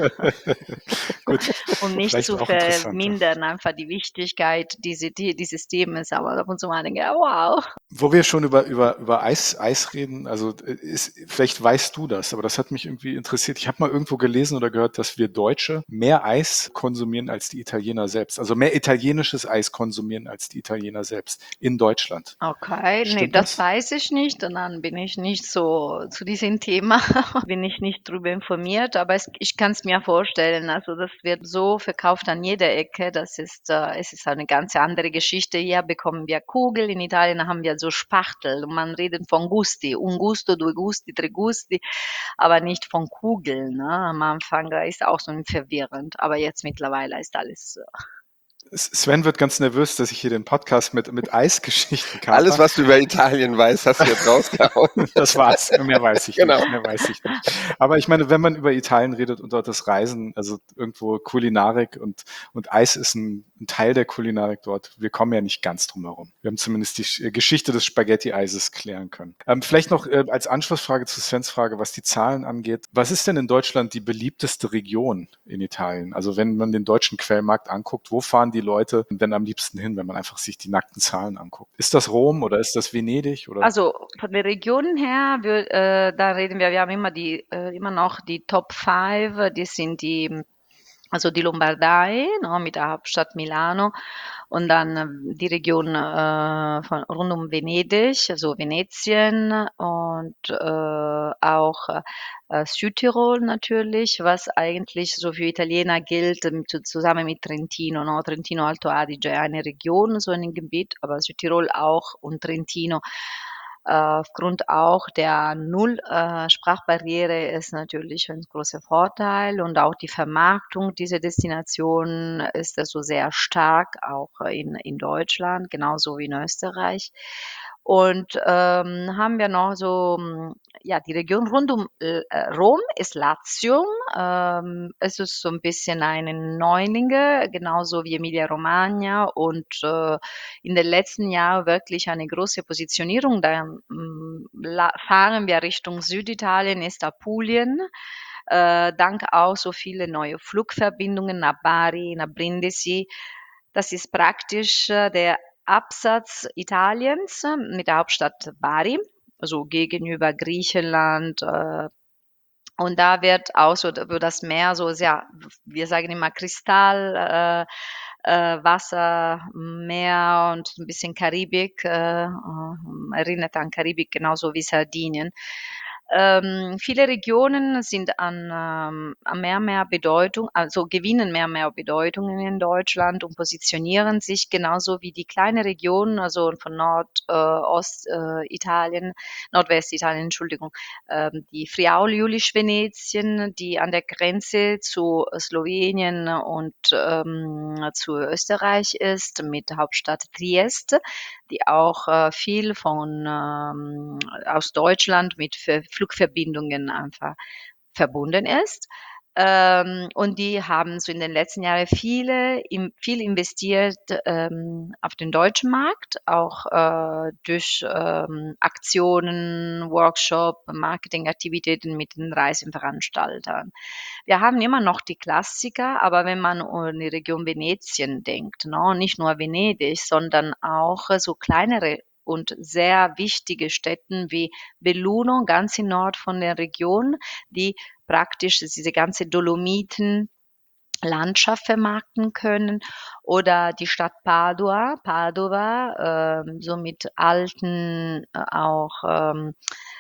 Gut, Um nicht vielleicht zu auch interessant. Ja. vermindern, einfach die Wichtigkeit diese, die, dieses Themas. Aber ab und zu mal denke ich, ja, wow. Wo wir schon über, über, über Eis, Eis reden, also äh, ist, vielleicht weißt du das, aber das hat mich irgendwie interessiert. Ich habe mal irgendwo gelesen oder gehört, dass wir Deutsche mehr Eis konsumieren als die Italiener selbst. Also mehr italienisches Eis konsumieren als die Italiener selbst in Deutschland. Okay, ne, Stimmt das das? weiß ich nicht und dann bin ich nicht so zu diesem Thema bin ich nicht drüber informiert, aber es ich kann's mir vorstellen. Also, das wird so verkauft an jeder Ecke. Das ist äh, es ist eine ganz andere Geschichte. Hier bekommen wir Kugel, in Italien haben wir so Spachtel und man redet von Gusti, un gusto, due gusti, tre gusti, aber nicht von Kugeln, ne? Am Anfang, da ist auch so 'n verwirrend, aber jetzt mittlerweile ist alles äh, Sven wird ganz nervös, dass ich hier den Podcast mit, mit Eisgeschichten Alles, kaper. was du über Italien weißt, hast du jetzt rausgehauen. Das war's. Mehr weiß ich Genau. nicht. Mehr weiß ich nicht. Aber ich meine, wenn man über Italien redet und dort das Reisen, also irgendwo Kulinarik und, und Eis ist ein, ein Teil der Kulinarik dort. Wir kommen ja nicht ganz drum herum. Wir haben zumindest die Sch- Geschichte des Spaghetti-Eises klären können. Ähm, vielleicht noch äh, als Anschlussfrage zu Svens Frage, was die Zahlen angeht. Was ist denn in Deutschland die beliebteste Region in Italien? Also wenn man den deutschen Quellmarkt anguckt, wo fahren die Leute denn am liebsten hin, wenn man einfach sich die nackten Zahlen anguckt? Ist das Rom oder ist das Venedig oder? Also, von den Regionen her, wür äh, da reden wir wir haben immer die äh, immer noch die Top fünf, die sind die also die Lombardei, ne, mit der Hauptstadt Milano und dann ähm, die Region äh, von rund um Venedig, also Venetien und äh, auch äh, Südtirol natürlich, was eigentlich so für Italiener gilt, ähm, zu, zusammen mit Trentino, no? Trentino Alto Adige, eine Region, so ein Gebiet, aber Südtirol auch und Trentino äh, aufgrund auch der Null äh, Sprachbarriere ist natürlich ein großer Vorteil und auch die Vermarktung dieser Destination ist also sehr stark, auch in in Deutschland, genauso wie in Österreich. Und, ähm, haben wir noch so, hm, ja, die Region rund um, äh, Rom ist Latium. Ähm, es ist so ein bisschen eine Neulinge, genauso wie Emilia-Romagna und, äh, in den letzten Jahren wirklich eine große Positionierung. Da, hm, la fahren wir Richtung Süditalien, ist Apulien. äh, dank auch so viele neue Flugverbindungen nach Bari, nach Brindisi. Das ist praktisch äh, der Absatz Italiens äh, mit der Hauptstadt Bari, also gegenüber Griechenland. Äh, und da wird auch so über das Meer so sehr, wir sagen immer Kristall, äh, äh, Wasser, Meer und ein bisschen Karibik, äh, äh, erinnert an Karibik, genauso wie Sardinien. Ähm, viele Regionen sind an, ähm, an mehr mehr Bedeutung, also gewinnen mehr mehr Bedeutungen in Deutschland und positionieren sich genauso wie die kleine Region, also von Nord, äh, Ost, äh, Italien, Nordwestitalien, Entschuldigung, ähm, die Friaul-Julisch-Venetien, die an der Grenze zu Slowenien und ähm, zu Österreich ist, mit Hauptstadt Trieste, die auch äh, viel von ähm, aus Deutschland mit Ver Flugverbindungen einfach verbunden ist. Ähm, und die haben so in den letzten Jahren viele im viel investiert, ähm, auf den deutschen Markt, auch, äh, durch, ähm, Aktionen, Workshop, Marketingaktivitäten mit den Reiseveranstaltern. Wir haben immer noch die Klassiker, aber wenn man an die Region Venetien denkt, ne, nicht nur Venedig, sondern auch äh, so kleinere und sehr wichtige Städten wie Belluno, ganz im Nord von der Region, die praktisch diese ganze Dolomiten Landschaft vermarkten können, oder die Stadt Padua, Padova, ähm, so mit alten äh, auch ähm,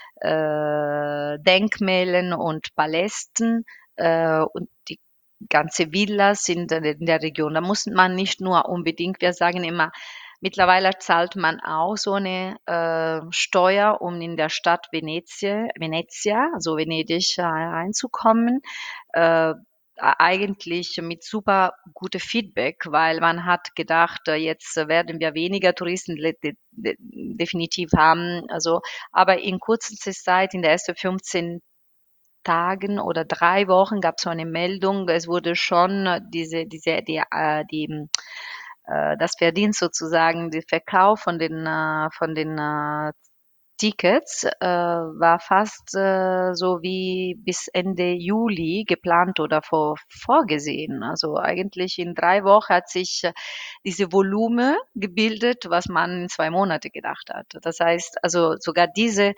äh, Denkmälern und Palästen äh, und die ganze Villas in der, in der Region. Da muss man nicht nur unbedingt, wir sagen immer, mittlerweile zahlt man auch so eine äh, Steuer, um in der Stadt Venezia, Venezia, also Venedig, äh, reinzukommen. Äh, eigentlich mit super gute Feedback, weil man hat gedacht, äh, jetzt werden wir weniger Touristen le- de- de- definitiv haben. Also, aber in kurzer Zeit, in der ersten fünfzehn Tagen oder drei Wochen gab es so eine Meldung, es wurde schon äh, diese, diese, die, äh, die, äh, das Verdienst sozusagen, der Verkauf von den, äh, von den äh, Tickets äh, war fast äh, so wie bis Ende Juli geplant oder vor, vorgesehen. Also eigentlich in drei Wochen hat sich äh, diese Volumen gebildet, was man in zwei Monate gedacht hat. Das heißt, also sogar diese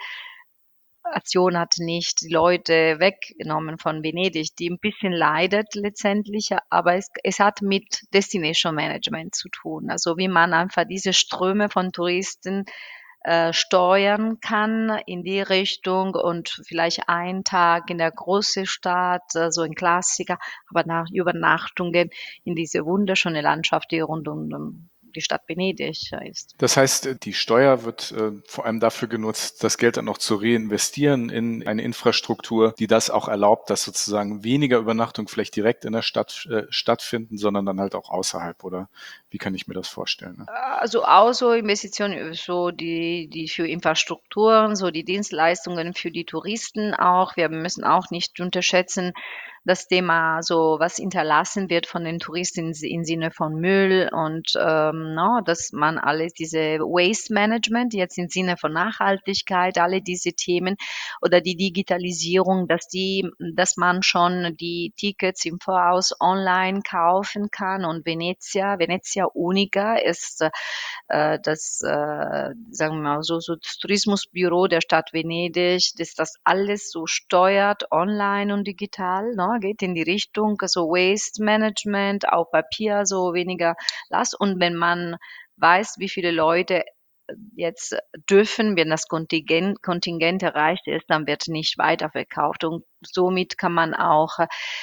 Aktion hat nicht die Leute weggenommen von Venedig, die ein bisschen leidet letztendlich, aber es, es hat mit Destination Management zu tun. Also wie man einfach diese Ströme von Touristen äh, steuern kann in die Richtung und vielleicht einen Tag in der großen Stadt, äh, so ein Klassiker, aber nach Übernachtungen in diese wunderschöne Landschaft, die rund um um die Stadt Venedig äh, ist. Das heißt, äh, die Steuer wird äh, vor allem dafür genutzt, das Geld dann auch zu reinvestieren in eine Infrastruktur, die das auch erlaubt, dass sozusagen weniger Übernachtungen vielleicht direkt in der Stadt äh, stattfinden, sondern dann halt auch außerhalb. Oder wie kann ich mir das vorstellen? Ne? Also auch so Investitionen, so die, die für Infrastrukturen, so die Dienstleistungen für die Touristen auch. Wir müssen auch nicht unterschätzen, das Thema, so was hinterlassen wird von den Touristen im Sinne von Müll und ähm, no, dass man alles diese Waste Management jetzt im Sinne von Nachhaltigkeit, alle diese Themen oder die Digitalisierung, dass die, dass man schon die Tickets im Voraus online kaufen kann, und Venezia, Venezia Unica ist äh, das, äh, sagen wir mal so, so das Tourismusbüro der Stadt Venedig, das das alles so steuert, online und digital, ne, geht in die Richtung, so Waste Management, auf Papier, so weniger Last. Und wenn man weiß, wie viele Leute jetzt dürfen, wenn das Kontingent, Kontingent erreicht ist, dann wird nicht weiterverkauft. Und somit kann man auch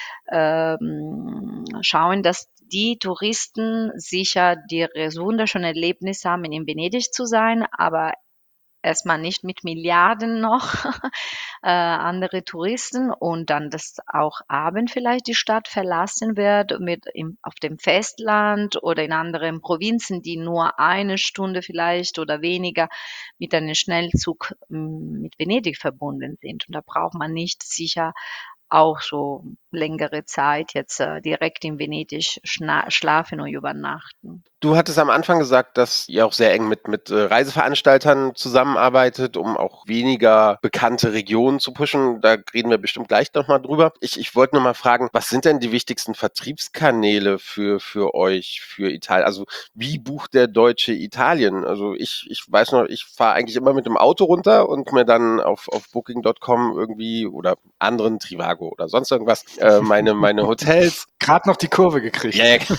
ähm, schauen, dass die Touristen sicher ihre wunderschönen Erlebnisse haben, in Venedig zu sein, aber erstmal nicht mit Milliarden noch äh, andere Touristen, und dann, dass auch Abend vielleicht die Stadt verlassen wird mit im, auf dem Festland oder in anderen Provinzen, die nur eine Stunde vielleicht oder weniger mit einem Schnellzug m, mit Venedig verbunden sind. Und da braucht man nicht sicher auch so längere Zeit jetzt äh, direkt in Venedig schna- schlafen und übernachten. Du hattest am Anfang gesagt, dass ihr auch sehr eng mit, mit äh, Reiseveranstaltern zusammenarbeitet, um auch weniger bekannte Regionen zu pushen. Da reden wir bestimmt gleich nochmal drüber. Ich, ich wollte nur mal fragen, was sind denn die wichtigsten Vertriebskanäle für, für euch, für Italien? Also wie bucht der Deutsche Italien? Also ich, ich weiß noch, ich fahre eigentlich immer mit dem Auto runter und mir dann auf, auf Booking Punkt com irgendwie oder anderen Trivago oder sonst irgendwas äh, meine, meine Hotels. Gerade noch die Kurve gekriegt. Ja, ja.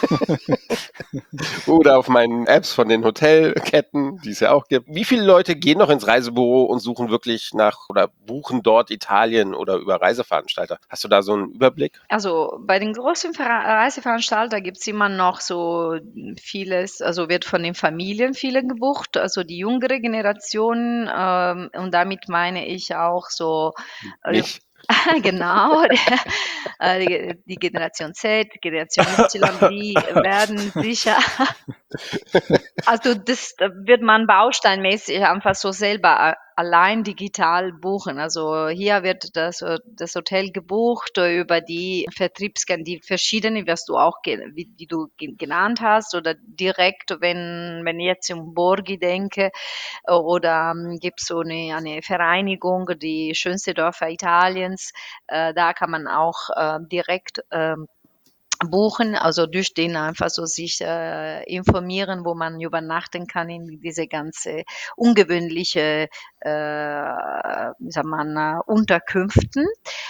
Oder auf meinen Apps von den Hotelketten, die es ja auch gibt. Wie viele Leute gehen noch ins Reisebüro und suchen wirklich nach oder buchen dort Italien oder über Reiseveranstalter? Hast du da so einen Überblick? Also bei den großen Vera Reiseveranstaltern gibt es immer noch so vieles, also wird von den Familien viele gebucht, also die jüngere Generation, ähm, und damit meine ich auch so, äh, Mich? genau, äh, die, die Generation Z, Generation Y, die werden sicher, also das äh, wird man bausteinmäßig einfach so selber a allein digital buchen. Also hier wird das äh, das Hotel gebucht äh, über die Vertriebskanäle, die verschiedene, was du auch ge wie die du ge genannt hast, oder direkt, wenn wenn ich jetzt in Borghi denke, äh, oder ähm, gibt so eine eine Vereinigung, die schönste Dörfer Italiens, äh, da kann man auch äh, direkt ähm, buchen, also durch den einfach so sich äh, informieren, wo man übernachten kann in diese ganze ungewöhnliche, äh, wie sagt man, äh, Unterkünften.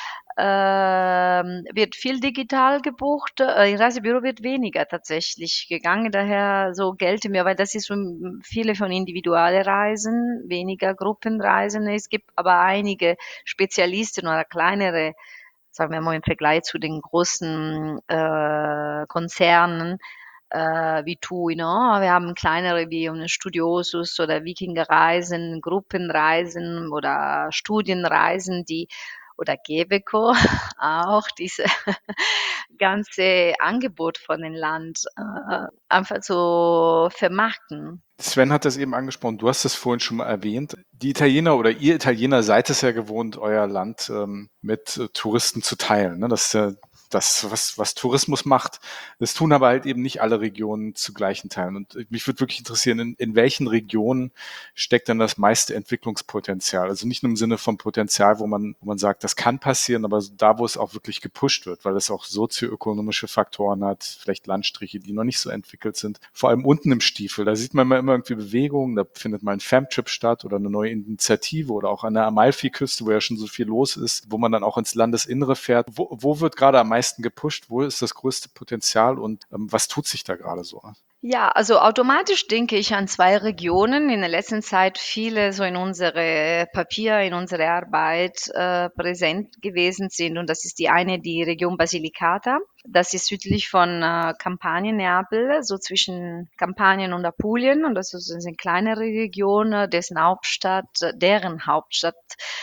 Ähm, wird viel digital gebucht, äh, im Reisebüro wird weniger tatsächlich gegangen, daher so gelte mir, weil das ist so m- viele von individuelle Reisen, weniger Gruppenreisen. Es gibt aber einige Spezialisten oder kleinere, sagen wir mal im Vergleich zu den großen äh, Konzernen äh, wie TUI, ne? Wir haben kleinere wie um Studiosus oder Wikingerreisen, Gruppenreisen oder Studienreisen, die oder Geveco auch diese ganze Angebot von dem Land äh, einfach so vermarkten. Sven hat das eben angesprochen, du hast es vorhin schon mal erwähnt. Die Italiener oder ihr Italiener seid es ja gewohnt, euer Land ähm, mit äh, Touristen zu teilen. Ne? Das ist ja das, was, was Tourismus macht. Das tun aber halt eben nicht alle Regionen zu gleichen Teilen. Und äh, mich würde wirklich interessieren, in, in welchen Regionen steckt dann das meiste Entwicklungspotenzial? Also nicht nur im Sinne von Potenzial, wo man, wo man sagt, das kann passieren, aber da, wo es auch wirklich gepusht wird, weil es auch sozioökonomische Faktoren hat, vielleicht Landstriche, die noch nicht so entwickelt sind. Vor allem unten im Stiefel, da sieht man immer, immer irgendwie Bewegungen, da findet mal ein Femtrip statt oder eine neue Initiative oder auch an der Amalfiküste, wo ja schon so viel los ist, wo man dann auch ins Landesinnere fährt. Wo, wo wird gerade am meisten gepusht? Wo ist das größte Potenzial und ähm, was tut sich da gerade so? Ja, also automatisch denke ich an zwei Regionen in der letzten Zeit viele so in unsere Papier, in unsere Arbeit äh, präsent gewesen sind. Und das ist die eine, die Region Basilicata. Das ist südlich von äh, Kampanien, Neapel, so zwischen Kampanien und Apulien. Und das ist eine kleinere Region, äh, dessen Hauptstadt, äh, deren Hauptstadt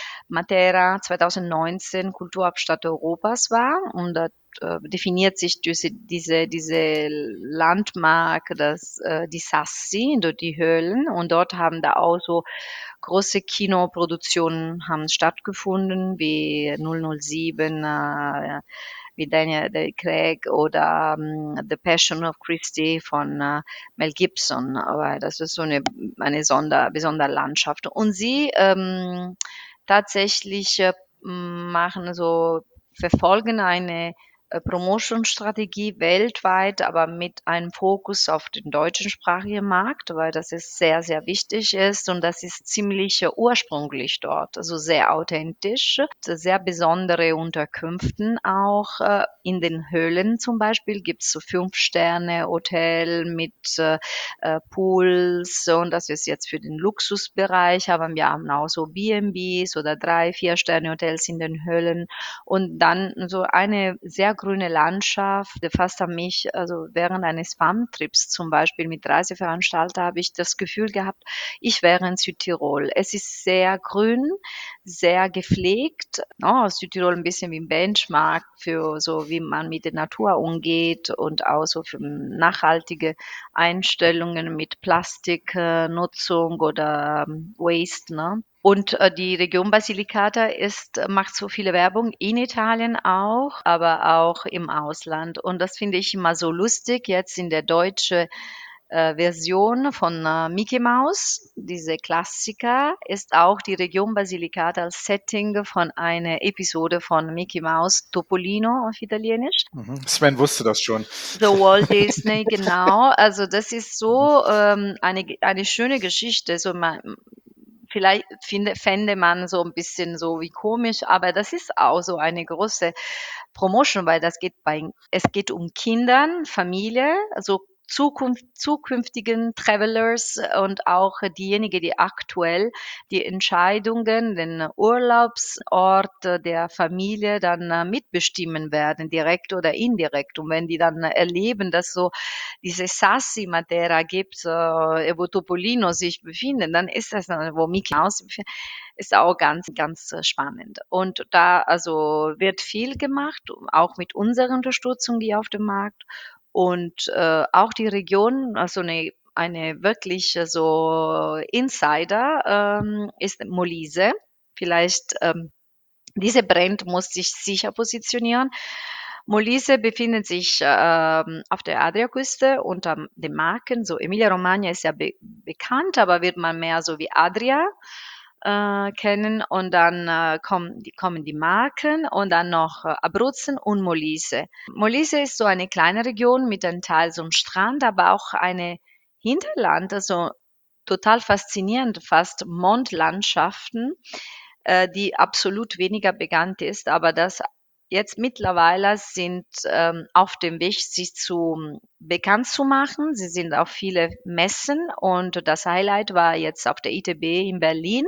Matera zweitausendneunzehn Kulturhauptstadt Europas war. Und äh, äh, definiert sich diese, diese, diese Landmark, das, äh, die Sassi, dort die Höhlen. Und dort haben da auch so große Kinoproduktionen haben stattgefunden, wie null null sieben, äh, wie Daniel Day Craig oder ähm, The Passion of Christie von äh, Mel Gibson. Aber das ist so eine, eine Sonder, besondere Landschaft. Und sie ähm, tatsächlich äh, machen so, verfolgen eine äh, Promotion-Strategie weltweit, aber mit einem Fokus auf den deutschsprachigen Markt, weil das ist sehr, sehr wichtig ist und das ist ziemlich äh, ursprünglich dort, also sehr authentisch, sehr besondere Unterkünften auch. Äh, in den Höhlen zum Beispiel gibt es so Fünf-Sterne-Hotel mit äh, äh, Pools und das ist jetzt für den Luxusbereich, aber wir haben auch so B and Bs oder drei, Vier-Sterne-Hotels in den Höhlen und dann so eine sehr grüne Landschaft, fast an mich, also während eines Farmtrips zum Beispiel mit Reiseveranstalter habe ich das Gefühl gehabt, ich wäre in Südtirol. Es ist sehr grün, sehr gepflegt. Oh, Südtirol ein bisschen wie ein Benchmark für so, wie man mit der Natur umgeht und auch so für nachhaltige Einstellungen mit Plastiknutzung oder ähm, Waste, ne? Und äh, die Region Basilicata ist, macht so viele Werbung in Italien auch, aber auch im Ausland. Und das finde ich immer so lustig. Jetzt in der deutschen äh, Version von äh, Mickey Mouse, diese Klassiker, ist auch die Region Basilicata als Setting von einer Episode von Mickey Mouse, Topolino auf Italienisch. Mhm. Sven wusste das schon. So Walt Disney, genau. Also das ist so ähm, eine, eine schöne Geschichte. So man, vielleicht finde, fände man so ein bisschen so wie komisch, aber das ist auch so eine große Promotion, weil das geht bei, es geht um Kindern, Familie, also Zukunft, zukünftigen Travelers und auch diejenigen, die aktuell die Entscheidungen, den Urlaubsort der Familie dann äh, mitbestimmen werden, direkt oder indirekt. Und wenn die dann erleben, dass so diese Sassi Matera gibt, äh, wo Topolino sich befindet, dann ist das, äh, wo Mickey Mouse sich befindet, ist auch ganz, ganz äh, spannend. Und da also wird viel gemacht, auch mit unserer Unterstützung hier auf dem Markt. Und äh, auch die Region, also eine, eine wirklich äh, so Insider ähm, ist Molise. Vielleicht ähm, diese Brand muss sich sicher positionieren. Molise befindet sich ähm, auf der Adriaküste unter den Marken. So Emilia-Romagna ist ja be bekannt, aber wird man mehr so wie Adria äh, kennen. Und dann äh, kommen, die, kommen die Marken und dann noch äh, Abruzzen und Molise. Molise ist so eine kleine Region mit einem Teil so einem Strand, aber auch eine Hinterland, also total faszinierend, fast Mondlandschaften, äh, die absolut weniger bekannt ist, aber das jetzt mittlerweile sind ähm, auf dem Weg, sich zu bekannt zu machen. Sie sind auf viele Messen und das Highlight war jetzt auf der I T B in Berlin.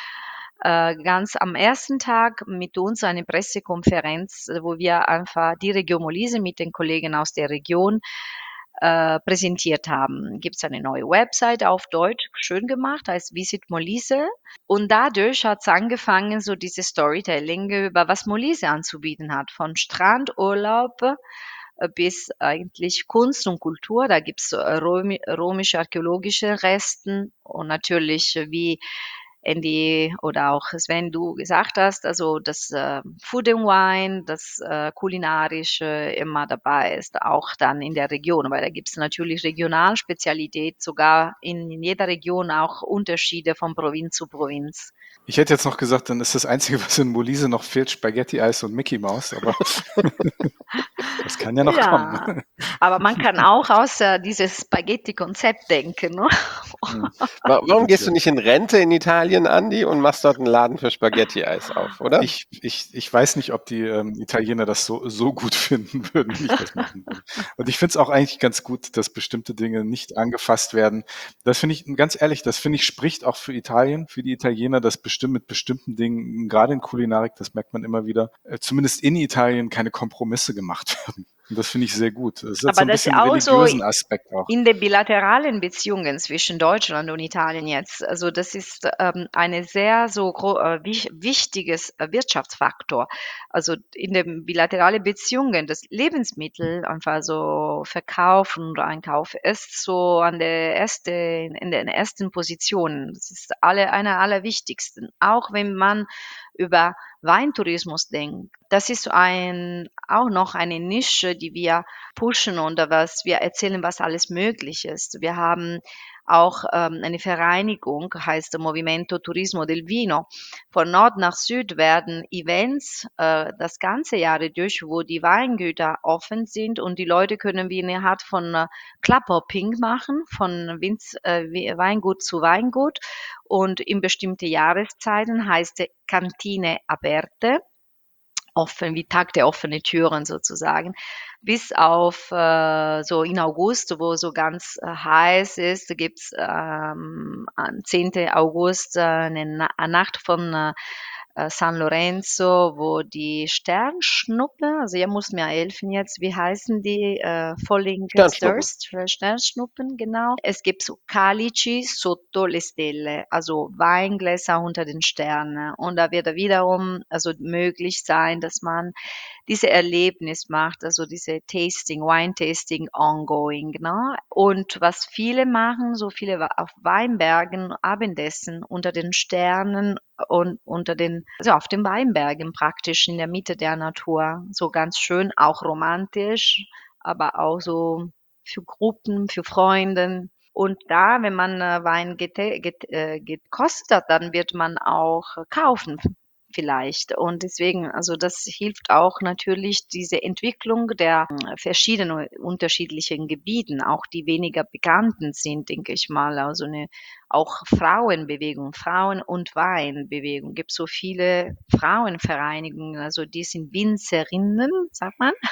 Äh, ganz am ersten Tag mit uns eine Pressekonferenz, wo wir einfach die Region Molise mit den Kollegen aus der Region äh, präsentiert haben. Gibt es eine neue Website auf Deutsch, schön gemacht, heißt Visit Molise. Und dadurch hat es angefangen, so dieses Storytelling über was Molise anzubieten hat, von Strandurlaub äh, bis eigentlich Kunst und Kultur. Da gibt es römi römische archäologische Resten und natürlich äh, wie Andy oder auch Sven, du gesagt hast, also das äh, Food and Wine, das äh, kulinarische immer dabei ist, auch dann in der Region, weil da gibt es natürlich Regionalspezialität, sogar in, in jeder Region auch Unterschiede von Provinz zu Provinz. Ich hätte jetzt noch gesagt, dann ist das Einzige, was in Molise noch fehlt, Spaghetti-Eis und Mickey Mouse, aber das kann ja noch Ja, kommen. aber man kann auch außer dieses Spaghetti-Konzept denken, ne? Hm. Wa warum gehst du nicht in Rente in Italien, Andi, und machst dort einen Laden für Spaghetti-Eis auf, oder? Ich, ich, ich weiß nicht, ob die ähm, Italiener das so, so gut finden würden, wie ich das machen würde. Und ich finde es auch eigentlich ganz gut, dass bestimmte Dinge nicht angefasst werden. Das finde ich, ganz ehrlich, das finde ich, spricht auch für Italien, für die Italiener, dass bestimmt mit bestimmten Dingen, gerade in Kulinarik, das merkt man immer wieder, äh, zumindest in Italien keine Kompromisse gemacht werden. Und das finde ich sehr gut. Das hat Aber so ein das bisschen auch so religiösen Aspekt auch. in den bilateralen Beziehungen zwischen Deutschland und Italien jetzt. Also das ist ähm, eine sehr so gro äh, wich wichtiges äh, Wirtschaftsfaktor. Also in den bilateralen Beziehungen, das Lebensmittel einfach so Verkauf und Einkauf ist so an der erste, in den ersten Positionen. Das ist alle einer aller wichtigsten. Auch wenn man über Weintourismus denkt. Das ist so ein, auch noch eine Nische, die wir pushen und was wir erzählen, was alles möglich ist. Wir haben auch ähm, eine Vereinigung, heißt Movimento Turismo del Vino. Von Nord nach Süd werden Events äh, das ganze Jahr durch, wo die Weingüter offen sind und die Leute können wie eine Art von äh, Clubhopping machen, von Winz, äh, Weingut zu Weingut. Und in bestimmte Jahreszeiten heißt es Cantine Aperte, offen, wie Tag der offenen Türen sozusagen, bis auf äh, so in August, wo so ganz äh, heiß ist, gibt's ähm, am zehnten August äh, eine, Na eine Nacht von äh, äh, San Lorenzo, wo die Sternschnuppe, also ihr müsst mir helfen jetzt, wie heißen die? Äh, Falling Sternschnuppen. Stars, Sternschnuppen, genau. Es gibt so Calici sotto le stelle, also Weingläser unter den Sternen. Und da wird wiederum also möglich sein, dass man diese Erlebnis macht, also diese Tasting, Wine-Tasting ongoing, ne? Und was viele machen, so viele wa- auf Weinbergen Abendessen unter den Sternen und unter den, also auf den Weinbergen praktisch in der Mitte der Natur. So ganz schön, auch romantisch, aber auch so für Gruppen, für Freunde. Und da, wenn man äh, Wein gete get äh, gekostet hat, dann wird man auch kaufen vielleicht. Und deswegen, also das hilft auch natürlich diese Entwicklung der äh, verschiedenen unterschiedlichen Gebieten, auch die weniger bekannten sind, denke ich mal. Also eine auch Frauenbewegung, Frauen- und Weinbewegung. Gibt so viele Frauenvereinigungen, also die sind Winzerinnen, sagt man,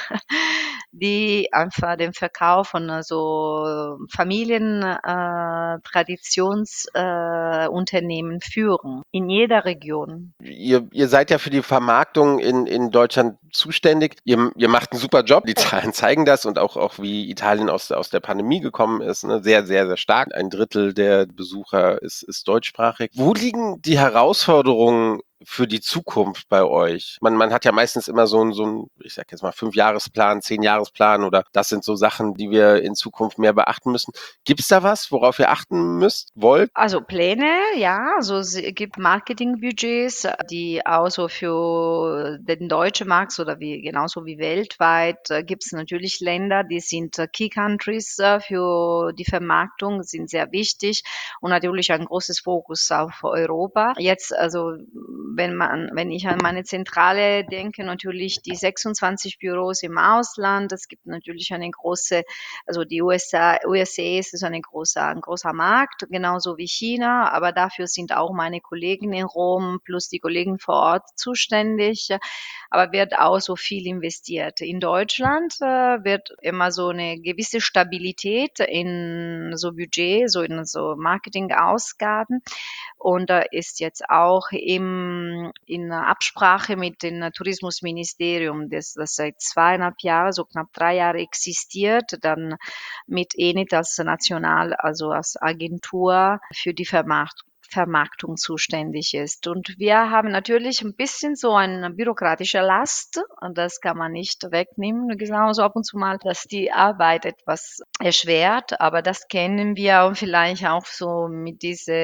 die einfach den Verkauf von äh, so Familien, äh, Traditionsunternehmen äh, Unternehmen führen in jeder Region. Ihr, ihr seid ja für die Vermarktung in, in Deutschland zuständig. Ihr, ihr macht einen super Job. Die Zahlen zeigen das und auch, auch wie Italien aus, aus der Pandemie gekommen ist. Ne? Sehr, sehr, sehr stark. Ein Drittel der Besucher ist, ist deutschsprachig. Wo liegen die Herausforderungen für die Zukunft bei euch? Man, man hat ja meistens immer so einen, so einen, ich sag jetzt mal, Fünfjahresplan, Zehnjahresplan oder das sind so Sachen, die wir in Zukunft mehr beachten müssen. Gibt es da was, worauf ihr achten müsst, wollt? Also Pläne, ja, also es gibt Marketingbudgets, die auch so für den deutschen Markt oder wie genauso wie weltweit äh, gibt es natürlich Länder, die sind äh, Key Countries äh, für die Vermarktung, sind sehr wichtig und natürlich ein großes Fokus auf Europa. Jetzt, also wenn man, wenn ich an meine Zentrale denke, natürlich die sechsundzwanzig Büros im Ausland. Es gibt natürlich eine große, also die U S A, U S A ist eine große, ein großer Markt, genauso wie China, aber dafür sind auch meine Kollegen in Rom plus die Kollegen vor Ort zuständig. Aber wird auch so viel investiert. In Deutschland äh, wird immer so eine gewisse Stabilität in so Budget, so in so Marketingausgaben. Und da ist jetzt auch im, in Absprache mit dem Tourismusministerium, das, das seit zweieinhalb Jahren, so knapp drei Jahre existiert, dann mit E N I T als National, also als Agentur für die Vermarktung Vermarktung zuständig ist. Und wir haben natürlich ein bisschen so eine bürokratische Last und das kann man nicht wegnehmen. Genauso ab und zu mal, dass die Arbeit etwas erschwert, aber das kennen wir und vielleicht auch so mit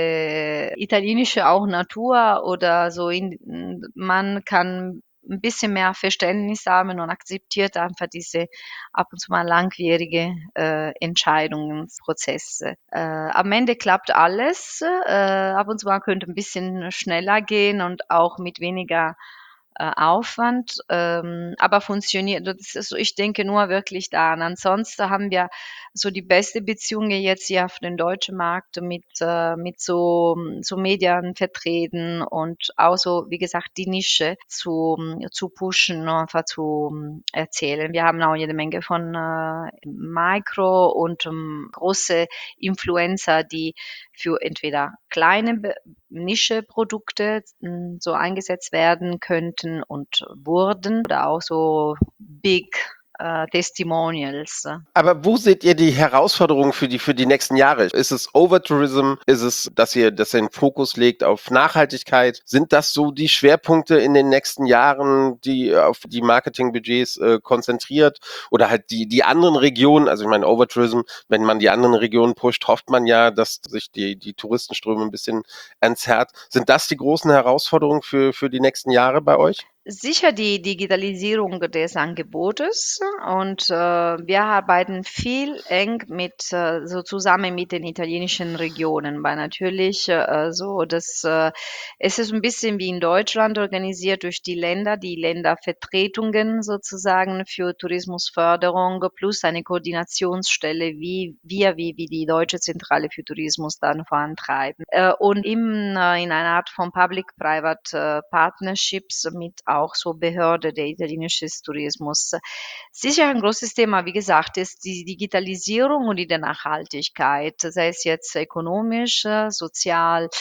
diese italienische auch Natur oder so in, man kann ein bisschen mehr Verständnis haben und akzeptiert einfach diese ab und zu mal langwierige äh, Entscheidungsprozesse. Äh, am Ende klappt alles. Äh, ab und zu mal könnte ein bisschen schneller gehen und auch mit weniger äh, Aufwand, ähm, aber funktioniert. Das ist so, ich denke nur wirklich daran. Ansonsten haben wir so die beste Beziehung jetzt hier auf den deutschen Markt mit, äh, mit so, so Medien vertreten und auch so, wie gesagt, die Nische zu, zu pushen, einfach zu erzählen. Wir haben auch jede Menge von äh, Micro- und ähm, große Influencer, die für entweder kleine Nischeprodukte hm, so eingesetzt werden könnten und wurden oder auch so Big äh, Testimonials. Aber wo seht ihr die Herausforderungen für die, für die nächsten Jahre? Ist es Overtourism? Ist es, dass ihr, dass ihr den Fokus legt auf Nachhaltigkeit? Sind das so die Schwerpunkte in den nächsten Jahren, die auf die Marketingbudgets äh, konzentriert? Oder halt die, die anderen Regionen? Also ich meine, Overtourism, wenn man die anderen Regionen pusht, hofft man ja, dass sich die, die Touristenströme ein bisschen entzerrt. Sind das die großen Herausforderungen für, für die nächsten Jahre bei euch? Sicher die Digitalisierung des Angebotes und äh, wir arbeiten viel eng mit äh, so zusammen mit den italienischen Regionen, weil natürlich äh, so das äh, es ist ein bisschen wie in Deutschland organisiert durch die Länder, die Ländervertretungen sozusagen für Tourismusförderung plus eine Koordinationsstelle, wie wir, wie, wie die Deutsche Zentrale für Tourismus dann vorantreiben. Äh, und im, äh, in einer Art von Public-Private äh, Partnerships mit auch so Behörde der italienische Tourismus. Sicher ein großes Thema, wie gesagt, ist die Digitalisierung und die Nachhaltigkeit, sei es jetzt ökonomisch, äh, sozial,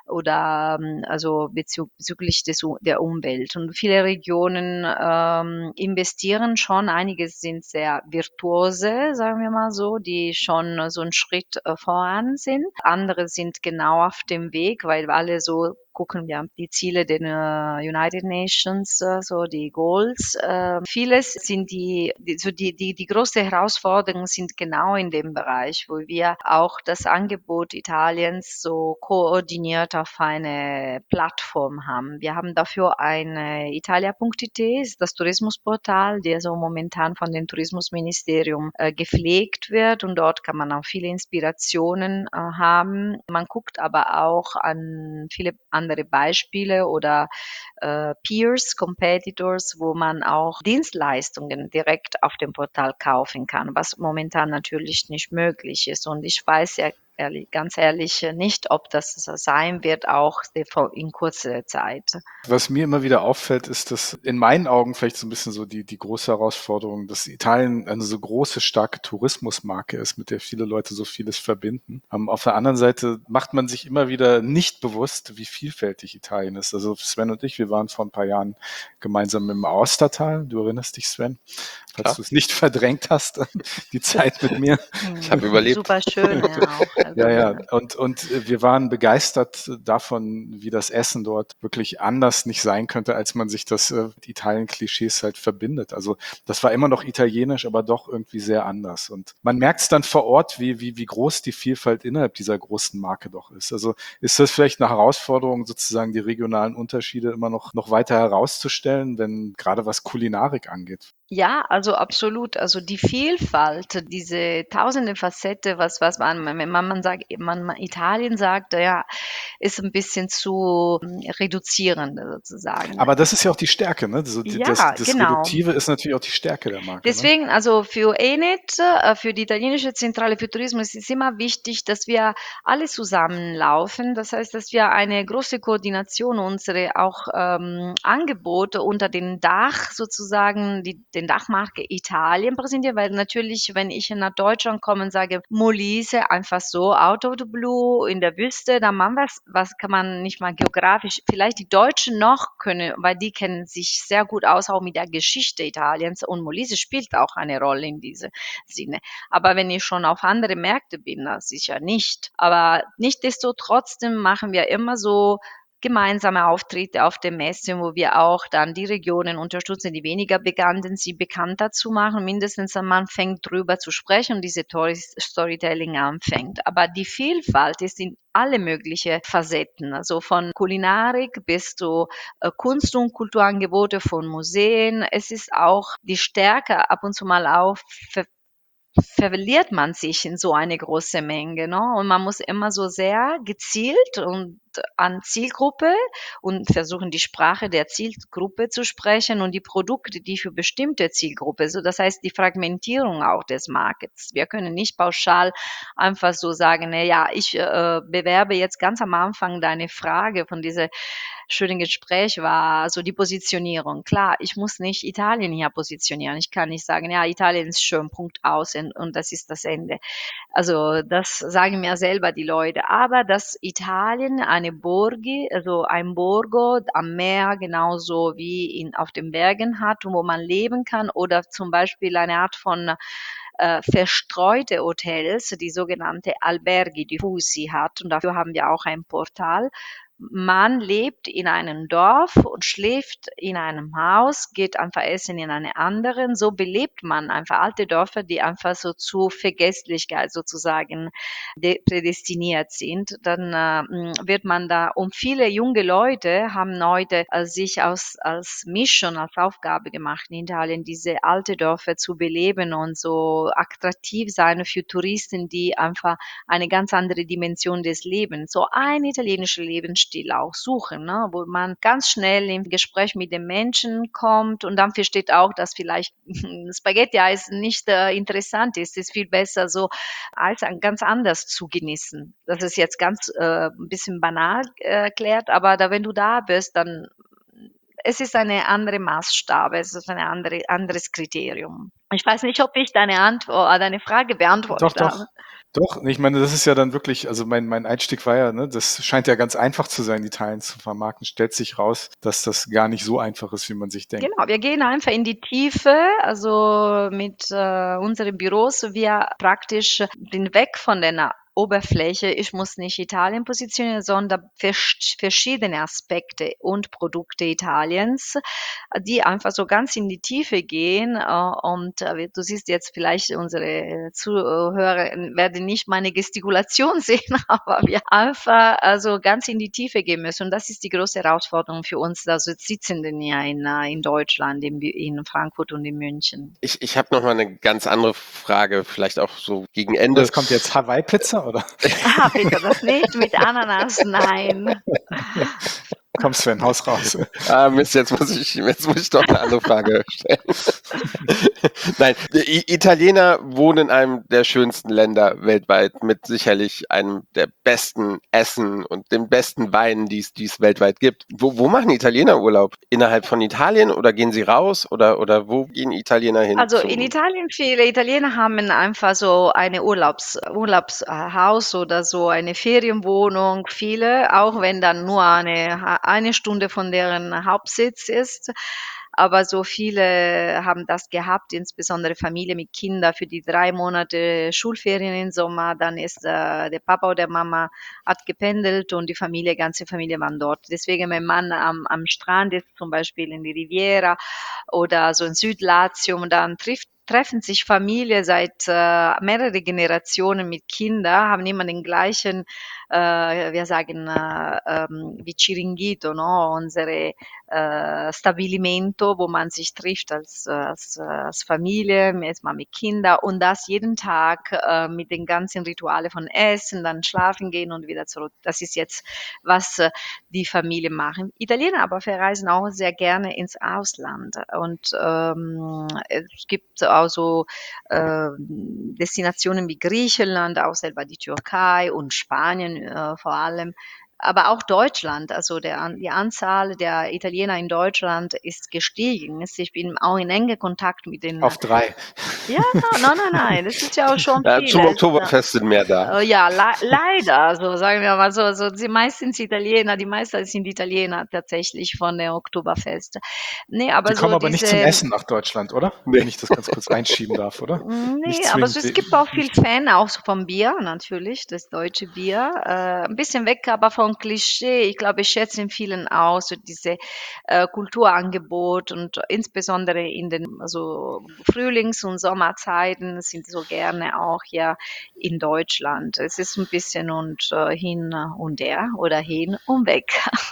oder ähm, also bezü bezüglich des, U- der Umwelt. Und viele Regionen ähm, investieren schon, einige sind sehr virtuose, sagen wir mal so, die schon so einen Schritt äh, voran sind. Andere sind genau auf dem Weg, weil alle so gucken wir die Ziele der äh, United Nations, äh, so die Goals. Äh, vieles sind die, die, so die, die, die große Herausforderungen sind genau in dem Bereich, wo wir auch das Angebot Italiens so koordiniert auf eine Plattform haben. Wir haben dafür eine Italia.it, ist das Tourismusportal, der so momentan von dem Tourismusministerium äh, gepflegt wird, und dort kann man auch viele Inspirationen äh, haben. Man guckt aber auch an viele andere Beispiele oder äh, Peers, Competitors, wo man auch Dienstleistungen direkt auf dem Portal kaufen kann, was momentan natürlich nicht möglich ist. Und ich weiß ja ehrlich, ganz ehrlich äh, nicht, ob das so sein wird, auch in kurzer Zeit. Was mir immer wieder auffällt, ist, dass in meinen Augen vielleicht so ein bisschen so die, die große Herausforderung, dass Italien eine so große, starke Tourismusmarke ist, mit der viele Leute so vieles verbinden. Ähm, auf der anderen Seite macht man sich immer wieder nicht bewusst, wie vielfältig Italien ist. Also Sven und ich, wir waren vor ein paar Jahren gemeinsam im Aostatal. Du erinnerst dich, Sven? Falls Klar. du es nicht verdrängt hast, die Zeit mit mir. Ich habe überlebt. Super schön, ja auch. Also, Ja, ja. Und, und äh, wir waren begeistert davon, wie das Essen dort wirklich anders nicht sein könnte, als man sich das äh, mit Italien-Klischees halt verbindet. Also das war immer noch italienisch, aber doch irgendwie sehr anders. Und man merkt es dann vor Ort, wie, wie, wie groß die Vielfalt innerhalb dieser großen Marke doch ist. Also ist das vielleicht eine Herausforderung, sozusagen die regionalen Unterschiede immer noch, noch weiter herauszustellen, wenn gerade was Kulinarik angeht? Ja, also absolut. Also die Vielfalt, diese tausende Facette, was, was man, wenn man, man sagt, man, man Italien sagt, ja, ist ein bisschen zu ähm, reduzierend sozusagen. Aber das ist ja auch die Stärke, ne? So, die- das, Ja, das genau. Reduktive ist natürlich auch die Stärke der Marke, ne? Deswegen, also für E N I T, äh, für die italienische Zentrale für Tourismus, ist es immer wichtig, dass wir alle zusammenlaufen. Das heißt, dass wir eine große Koordination unsere auch ähm, Angebote unter dem Dach sozusagen, die, den Dachmarke Italien präsentieren, weil natürlich, wenn ich nach Deutschland komme und sage, Molise, einfach so, out of the blue, in der Wüste, dann man was, was kann man nicht mal geografisch, vielleicht die Deutschen noch können, weil die kennen sich sehr gut aus, auch mit der Geschichte Italiens, und Molise spielt auch eine Rolle in diesem Sinne. Aber wenn ich schon auf andere Märkte bin, dann sicher nicht. Aber nichtsdestotrotz machen wir immer so gemeinsame Auftritte auf der Messe, wo wir auch dann die Regionen unterstützen, die weniger bekannt sind, sie bekannter zu machen, mindestens am Anfang drüber zu sprechen und diese Tourist Storytelling anfängt. Aber die Vielfalt ist in alle möglichen Facetten, also von Kulinarik bis zu äh, Kunst- und Kulturangebote von Museen. Es ist auch die Stärke ab und zu mal auch ver verliert man sich in so eine große Menge, ne? Und man muss immer so sehr gezielt und an Zielgruppe und versuchen, die Sprache der Zielgruppe zu sprechen und die Produkte, die für bestimmte Zielgruppe, so das heißt die Fragmentierung auch des Markets. Wir können nicht pauschal einfach so sagen, na ja, ich äh, bewerbe jetzt ganz am Anfang deine Frage von dieser schönen Gespräch war so die Positionierung. Klar, ich muss nicht Italien hier positionieren. Ich kann nicht sagen, ja, Italien ist schön, Punkt aus und, und das ist das Ende. Also das sagen mir selber die Leute. Aber dass Italien eine Borgi, also ein Borgo am Meer, genauso wie in, auf den Bergen hat, wo man leben kann, oder zum Beispiel eine Art von äh, verstreute Hotels, die sogenannte Alberghi diffusi hat. Und dafür haben wir auch ein Portal. Man lebt in einem Dorf und schläft in einem Haus, geht einfach essen in einem anderen. So belebt man einfach alte Dörfer, die einfach so zu Vergesslichkeit sozusagen prädestiniert sind. Dann äh, wird man da, und viele junge Leute haben heute äh, sich aus, als Mission, als Aufgabe gemacht, in Italien diese alte Dörfer zu beleben und so attraktiv sein für Touristen, die einfach eine ganz andere Dimension des Lebens, so ein italienischer Lebensstil auch suchen, ne? Wo man ganz schnell im Gespräch mit den Menschen kommt und dann versteht auch, dass vielleicht Spaghetti-Eis nicht äh, interessant ist. Es ist viel besser so als ganz anders zu genießen. Das ist jetzt ganz äh, ein bisschen banal äh, erklärt, aber da, wenn du da bist, dann es ist eine andere Maßstab, es ist ein andere, anderes Kriterium. Ich weiß nicht, ob ich deine Antwort, deine Frage Doch, beantwortet doch. habe. Doch, ich meine, das ist ja dann wirklich, also mein, mein Einstieg war ja, ne, das scheint ja ganz einfach zu sein, Italien zu vermarkten. Stellt sich raus, dass das gar nicht so einfach ist, wie man sich denkt. Genau, wir gehen einfach in die Tiefe, also mit äh, unseren Büros. Wir praktisch sind weg von der Oberfläche. Ich muss nicht Italien positionieren, sondern vers- verschiedene Aspekte und Produkte Italiens, die einfach so ganz in die Tiefe gehen. Äh, und äh, du siehst jetzt vielleicht, unsere Zuhörer werden nicht meine Gestikulation sehen, aber wir einfach also ganz in die Tiefe gehen müssen. Und das ist die große Herausforderung für uns, also Sitzenden ja in, äh, in Deutschland, in, in Frankfurt und in München. Ich, ich habe noch mal eine ganz andere Frage, vielleicht auch so gegen Ende. Das kommt jetzt Hawaii-Pizza, oder? Ah, bitte, das nicht mit Ananas, nein. Komm, Sven, Haus raus. Ah, Mist, jetzt muss ich, jetzt muss ich doch eine andere Frage stellen. Nein, die Italiener wohnen in einem der schönsten Länder weltweit mit sicherlich einem der besten Essen und den besten Weinen, die es, die es weltweit gibt. Wo, wo machen Italiener Urlaub? Innerhalb von Italien oder gehen sie raus oder, oder wo gehen Italiener hin? Also zum- in Italien, viele Italiener haben einfach so eine Urlaubs, Urlaubshaus oder so eine Ferienwohnung. Viele, auch wenn dann nur eine, eine Stunde von deren Hauptsitz ist. Aber so viele haben das gehabt, insbesondere Familie mit Kindern für die drei Monate Schulferien im Sommer. Dann ist äh, der Papa oder Mama hat gependelt und die Familie, ganze Familie waren dort. Deswegen mein Mann am, am Strand ist zum Beispiel in die Riviera oder so in Südlatium und dann trifft treffen sich Familie seit äh, mehrere Generationen mit Kindern, haben immer den gleichen, äh, wir sagen, äh, ähm, wie Chiringuito, no? Unsere äh, Stabilimento, wo man sich trifft als, als, als Familie, erstmal mit Kindern und das jeden Tag äh, mit den ganzen Rituale von Essen, dann schlafen gehen und wieder zurück. Das ist jetzt, was äh, die Familie machen. Italiener aber verreisen auch sehr gerne ins Ausland und ähm, es gibt auch so äh, Destinationen wie Griechenland, auch selber die Türkei und Spanien äh, vor allem. Aber auch Deutschland, also der, die Anzahl der Italiener in Deutschland ist gestiegen. Ich bin auch in enge Kontakt mit den. Auf drei. Ja, nein, nein, nein, das ist ja auch schon Ja, viel. zum Oktoberfest sind mehr da. Äh, Ja, le leider, so sagen wir mal so, so die meistens Italiener, die meisten sind Italiener tatsächlich von der Oktoberfest. Nee, aber Die kommen so aber nicht zum diese, Essen nach Deutschland, oder? Nee. Wenn ich das ganz kurz einschieben darf, oder? nee, Nicht aber so, zwingend. es gibt auch viel Fan auch so vom Bier, natürlich, das deutsche Bier. Äh, ein bisschen weg, aber vom Klischee. Ich glaube, ich schätze in vielen auch so diese äh, Kulturangebot und insbesondere in den also Frühlings- und Sommerzeiten sind so gerne auch hier in Deutschland. Es ist ein bisschen und äh, hin und her oder hin und weg.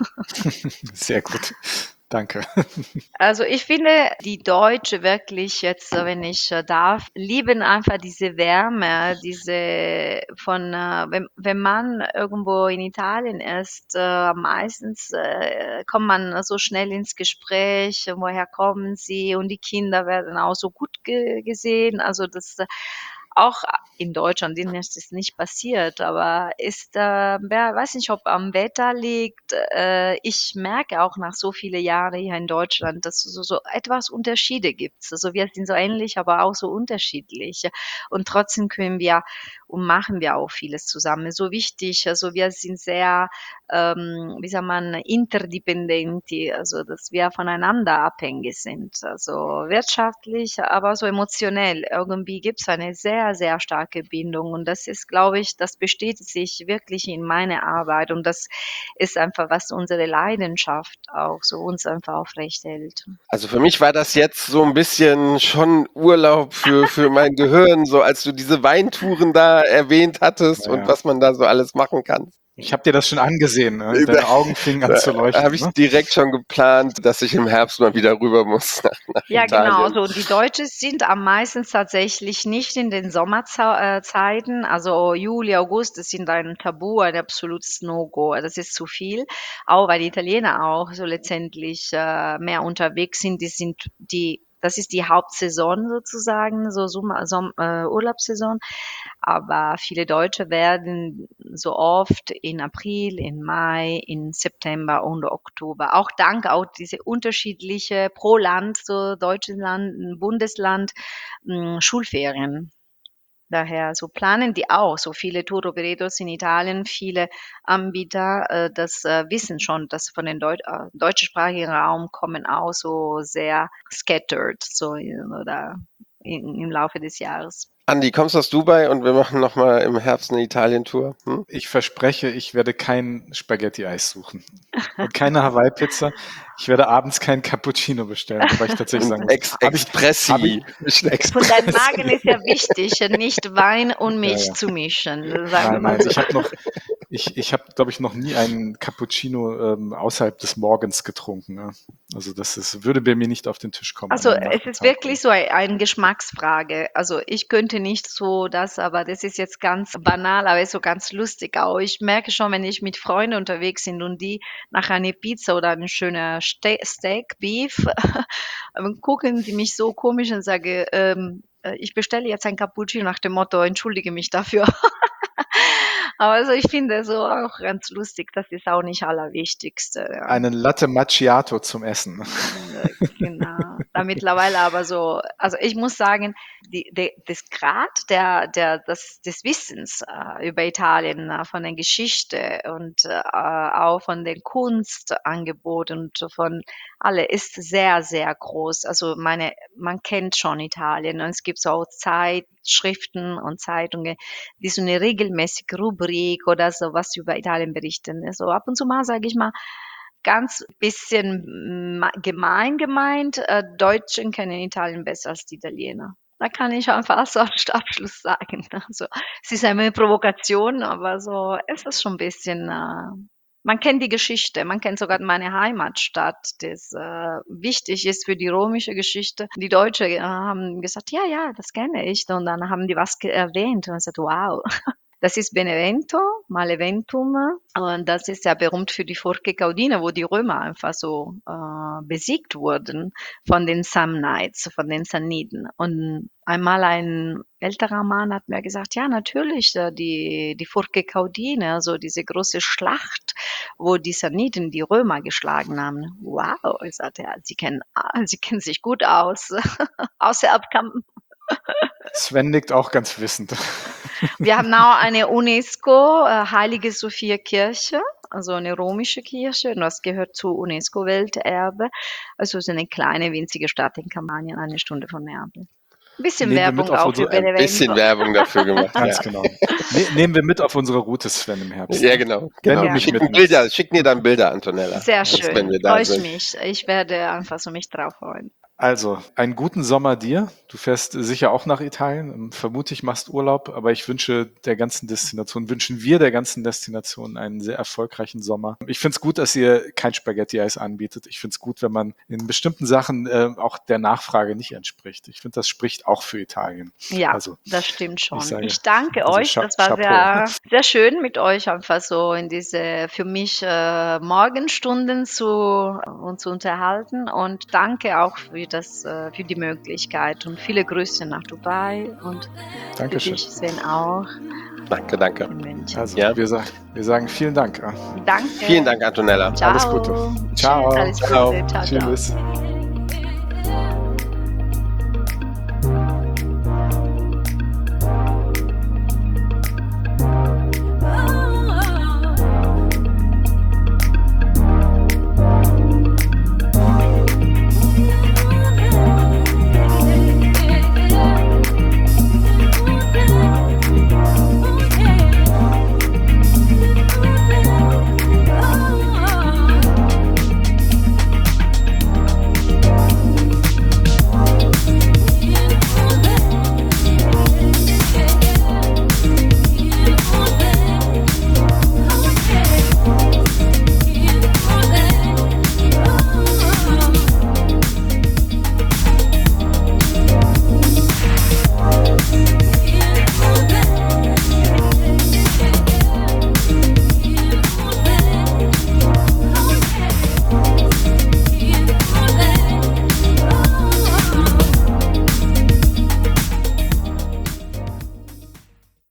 Sehr gut. Danke. Also ich finde, die Deutsche wirklich jetzt, äh, wenn ich äh, darf, lieben einfach diese Wärme, diese von, äh, wenn, wenn man irgendwo in Italien ist, äh, meistens äh, kommt man so schnell ins Gespräch, äh, woher kommen sie und die Kinder werden auch so gut ge gesehen. Also das äh, auch in Deutschland denen ist es nicht passiert, aber ist, äh, wer weiß nicht, ob am Wetter liegt. Äh, ich merke auch nach so viele Jahre hier in Deutschland, dass es so, so etwas Unterschiede gibt. Also wir sind so ähnlich, aber auch so unterschiedlich. Und trotzdem können wir und machen wir auch vieles zusammen. So wichtig, also wir sind sehr, ähm, wie sagt man, interdependenti, also dass wir voneinander abhängig sind. Also wirtschaftlich, aber so emotionell. Irgendwie gibt es eine sehr, sehr starke Bindung und das ist, glaube ich, das bestätigt sich wirklich in meiner Arbeit und das ist einfach, was unsere Leidenschaft auch so uns einfach aufrechterhält. Also für mich war das jetzt so ein bisschen schon Urlaub für, für mein Gehirn, so als du diese Weintouren da erwähnt hattest Ja, und ja. was man da so alles machen kann. Ich habe dir das schon angesehen. Ne? Deine Augen fingen an zu Da leuchten. habe ich Ne? direkt schon geplant, dass ich im Herbst mal wieder rüber muss nach, nach Ja, Italien. genau. So, die Deutschen sind am meisten tatsächlich nicht in den Sommerzeiten. Also Juli, August, das sind ein Tabu, ein absolutes No-Go. Das ist zu viel. Auch weil die Italiener auch so letztendlich äh, mehr unterwegs sind. Die sind die das ist die Hauptsaison sozusagen, so Sommer, Som äh, Urlaubssaison. Aber viele Deutsche werden so oft in April, in Mai, in September und Oktober, auch dank auch diese unterschiedliche pro Land, so deutsches Land, Bundesland, mh, Schulferien. Daher so planen die auch, so viele Tour Operators in Italien, viele Anbieter, äh, das äh, wissen schon, dass von den Deut äh, deutschsprachigen Raum kommen auch so sehr scattered, so äh, oder in, im Laufe des Jahres. Andi, kommst aus Dubai und wir machen nochmal im Herbst eine Italien-Tour? Hm? Ich verspreche, ich werde kein Spaghetti-Eis suchen und keine Hawaii-Pizza. Ich werde abends kein Cappuccino bestellen, wobei ich tatsächlich sagen muss, Ex hab ich- Expressi. hab ich- Expressi. Und dein Magen ist ja wichtig, nicht Wein und Milch Ja, ja. zu mischen. Sagen wir Nein, mal nein, so. ich habe noch, ich, ich habe, glaube ich, noch nie einen Cappuccino ähm, außerhalb des Morgens getrunken. Ja. Also das ist, würde bei mir nicht auf den Tisch kommen. Also an einem es ist Nachmittag. wirklich so ein, eine Geschmacksfrage. Also ich könnte nicht so das, aber das ist jetzt ganz banal, aber ist so ganz lustig auch. Ich merke schon, wenn ich mit Freunden unterwegs bin und die nach einer Pizza oder ein schöner Ste Steak, Beef, ähm, gucken die mich so komisch und sage, ähm, äh, ich bestelle jetzt ein Cappuccino nach dem Motto, entschuldige mich dafür. Aber also ich finde so auch ganz lustig, das ist auch nicht Allerwichtigste. Ja. Einen Latte Macchiato zum Essen. Äh, Genau. Da mittlerweile aber so, also ich muss sagen, die, die, das Grad der, der, des, des Wissens äh, über Italien, äh, von der Geschichte und äh, auch von den Kunstangeboten und von alle ist sehr, sehr groß. Also meine, man kennt schon Italien und es gibt so auch Zeitschriften und Zeitungen, die so eine regelmäßige Rubrik oder so was über Italien berichten. So ab und zu mal sage ich mal, ganz bisschen ma- gemein gemeint, äh, Deutschen kennen Italien besser als die Italiener. Da kann ich einfach so als Abschluss sagen. Also, es ist eine Provokation, aber so, es ist schon ein bisschen, äh, man kennt die Geschichte, man kennt sogar meine Heimatstadt, das äh, wichtig ist für die römische Geschichte. Die Deutschen äh, haben gesagt, ja, ja, das kenne ich. Und dann haben die was ge- erwähnt und ich sagte, wow. Das ist Benevento, Maleventum. Und das ist ja berühmt für die Forche Caudine, wo die Römer einfach so äh, besiegt wurden von den Samnites, von den Samniten. Und einmal ein älterer Mann hat mir gesagt, ja, natürlich, äh, die, die Forche Caudine, also diese große Schlacht, wo die Samniten die Römer geschlagen haben. Wow, ich sagte, ja, sie kennen, ah, sie kennen sich gut aus. Außerhalb kam Sven nickt auch ganz wissend. Wir haben auch eine UNESCO, äh, Heilige Sophia Kirche, also eine römische Kirche, und das gehört zu UNESCO-Welterbe. Also es ist eine kleine, winzige Stadt in Kampanien, eine Stunde von Neapel. Ein bisschen Nehmen wir Werbung mit auf auch unsere- für Ein bisschen Benevento. Werbung dafür gemacht. Ganz ja. genau. Ne, nehmen wir mit auf unsere Route, Sven, im Herbst. Ja, genau. Wenn genau. du mich Schicken, mitnimmst. Bilder, schicken dir dann Bilder, Antonella. Sehr Also, schön, wenn wir da freue ich sind. mich. Ich werde einfach so mich drauf freuen. Also, einen guten Sommer dir. Du fährst sicher auch nach Italien. Vermute ich machst Urlaub, aber ich wünsche der ganzen Destination, wünschen wir der ganzen Destination einen sehr erfolgreichen Sommer. Ich finde es gut, dass ihr kein Spaghetti-Eis anbietet. Ich finde es gut, wenn man in bestimmten Sachen äh, auch der Nachfrage nicht entspricht. Ich finde, das spricht auch für Italien. Ja, Also, das stimmt schon. ich Ich, sage, danke also euch. Cha- Das war Chapeau. sehr, sehr schön mit euch einfach so in diese für mich äh, Morgenstunden zu uns zu unterhalten und danke auch für das äh, für die Möglichkeit und viele Grüße nach Dubai und für Dankeschön. dich, Sven, auch Danke, danke. in München. Also, Ja. wir, sa- wir sagen vielen Dank. ja. Danke. Vielen Dank, Antonella. Ciao. Alles Gute. Tschüss, Ciao. alles Gute. Ciao. Ciao, ciao. Tschüss.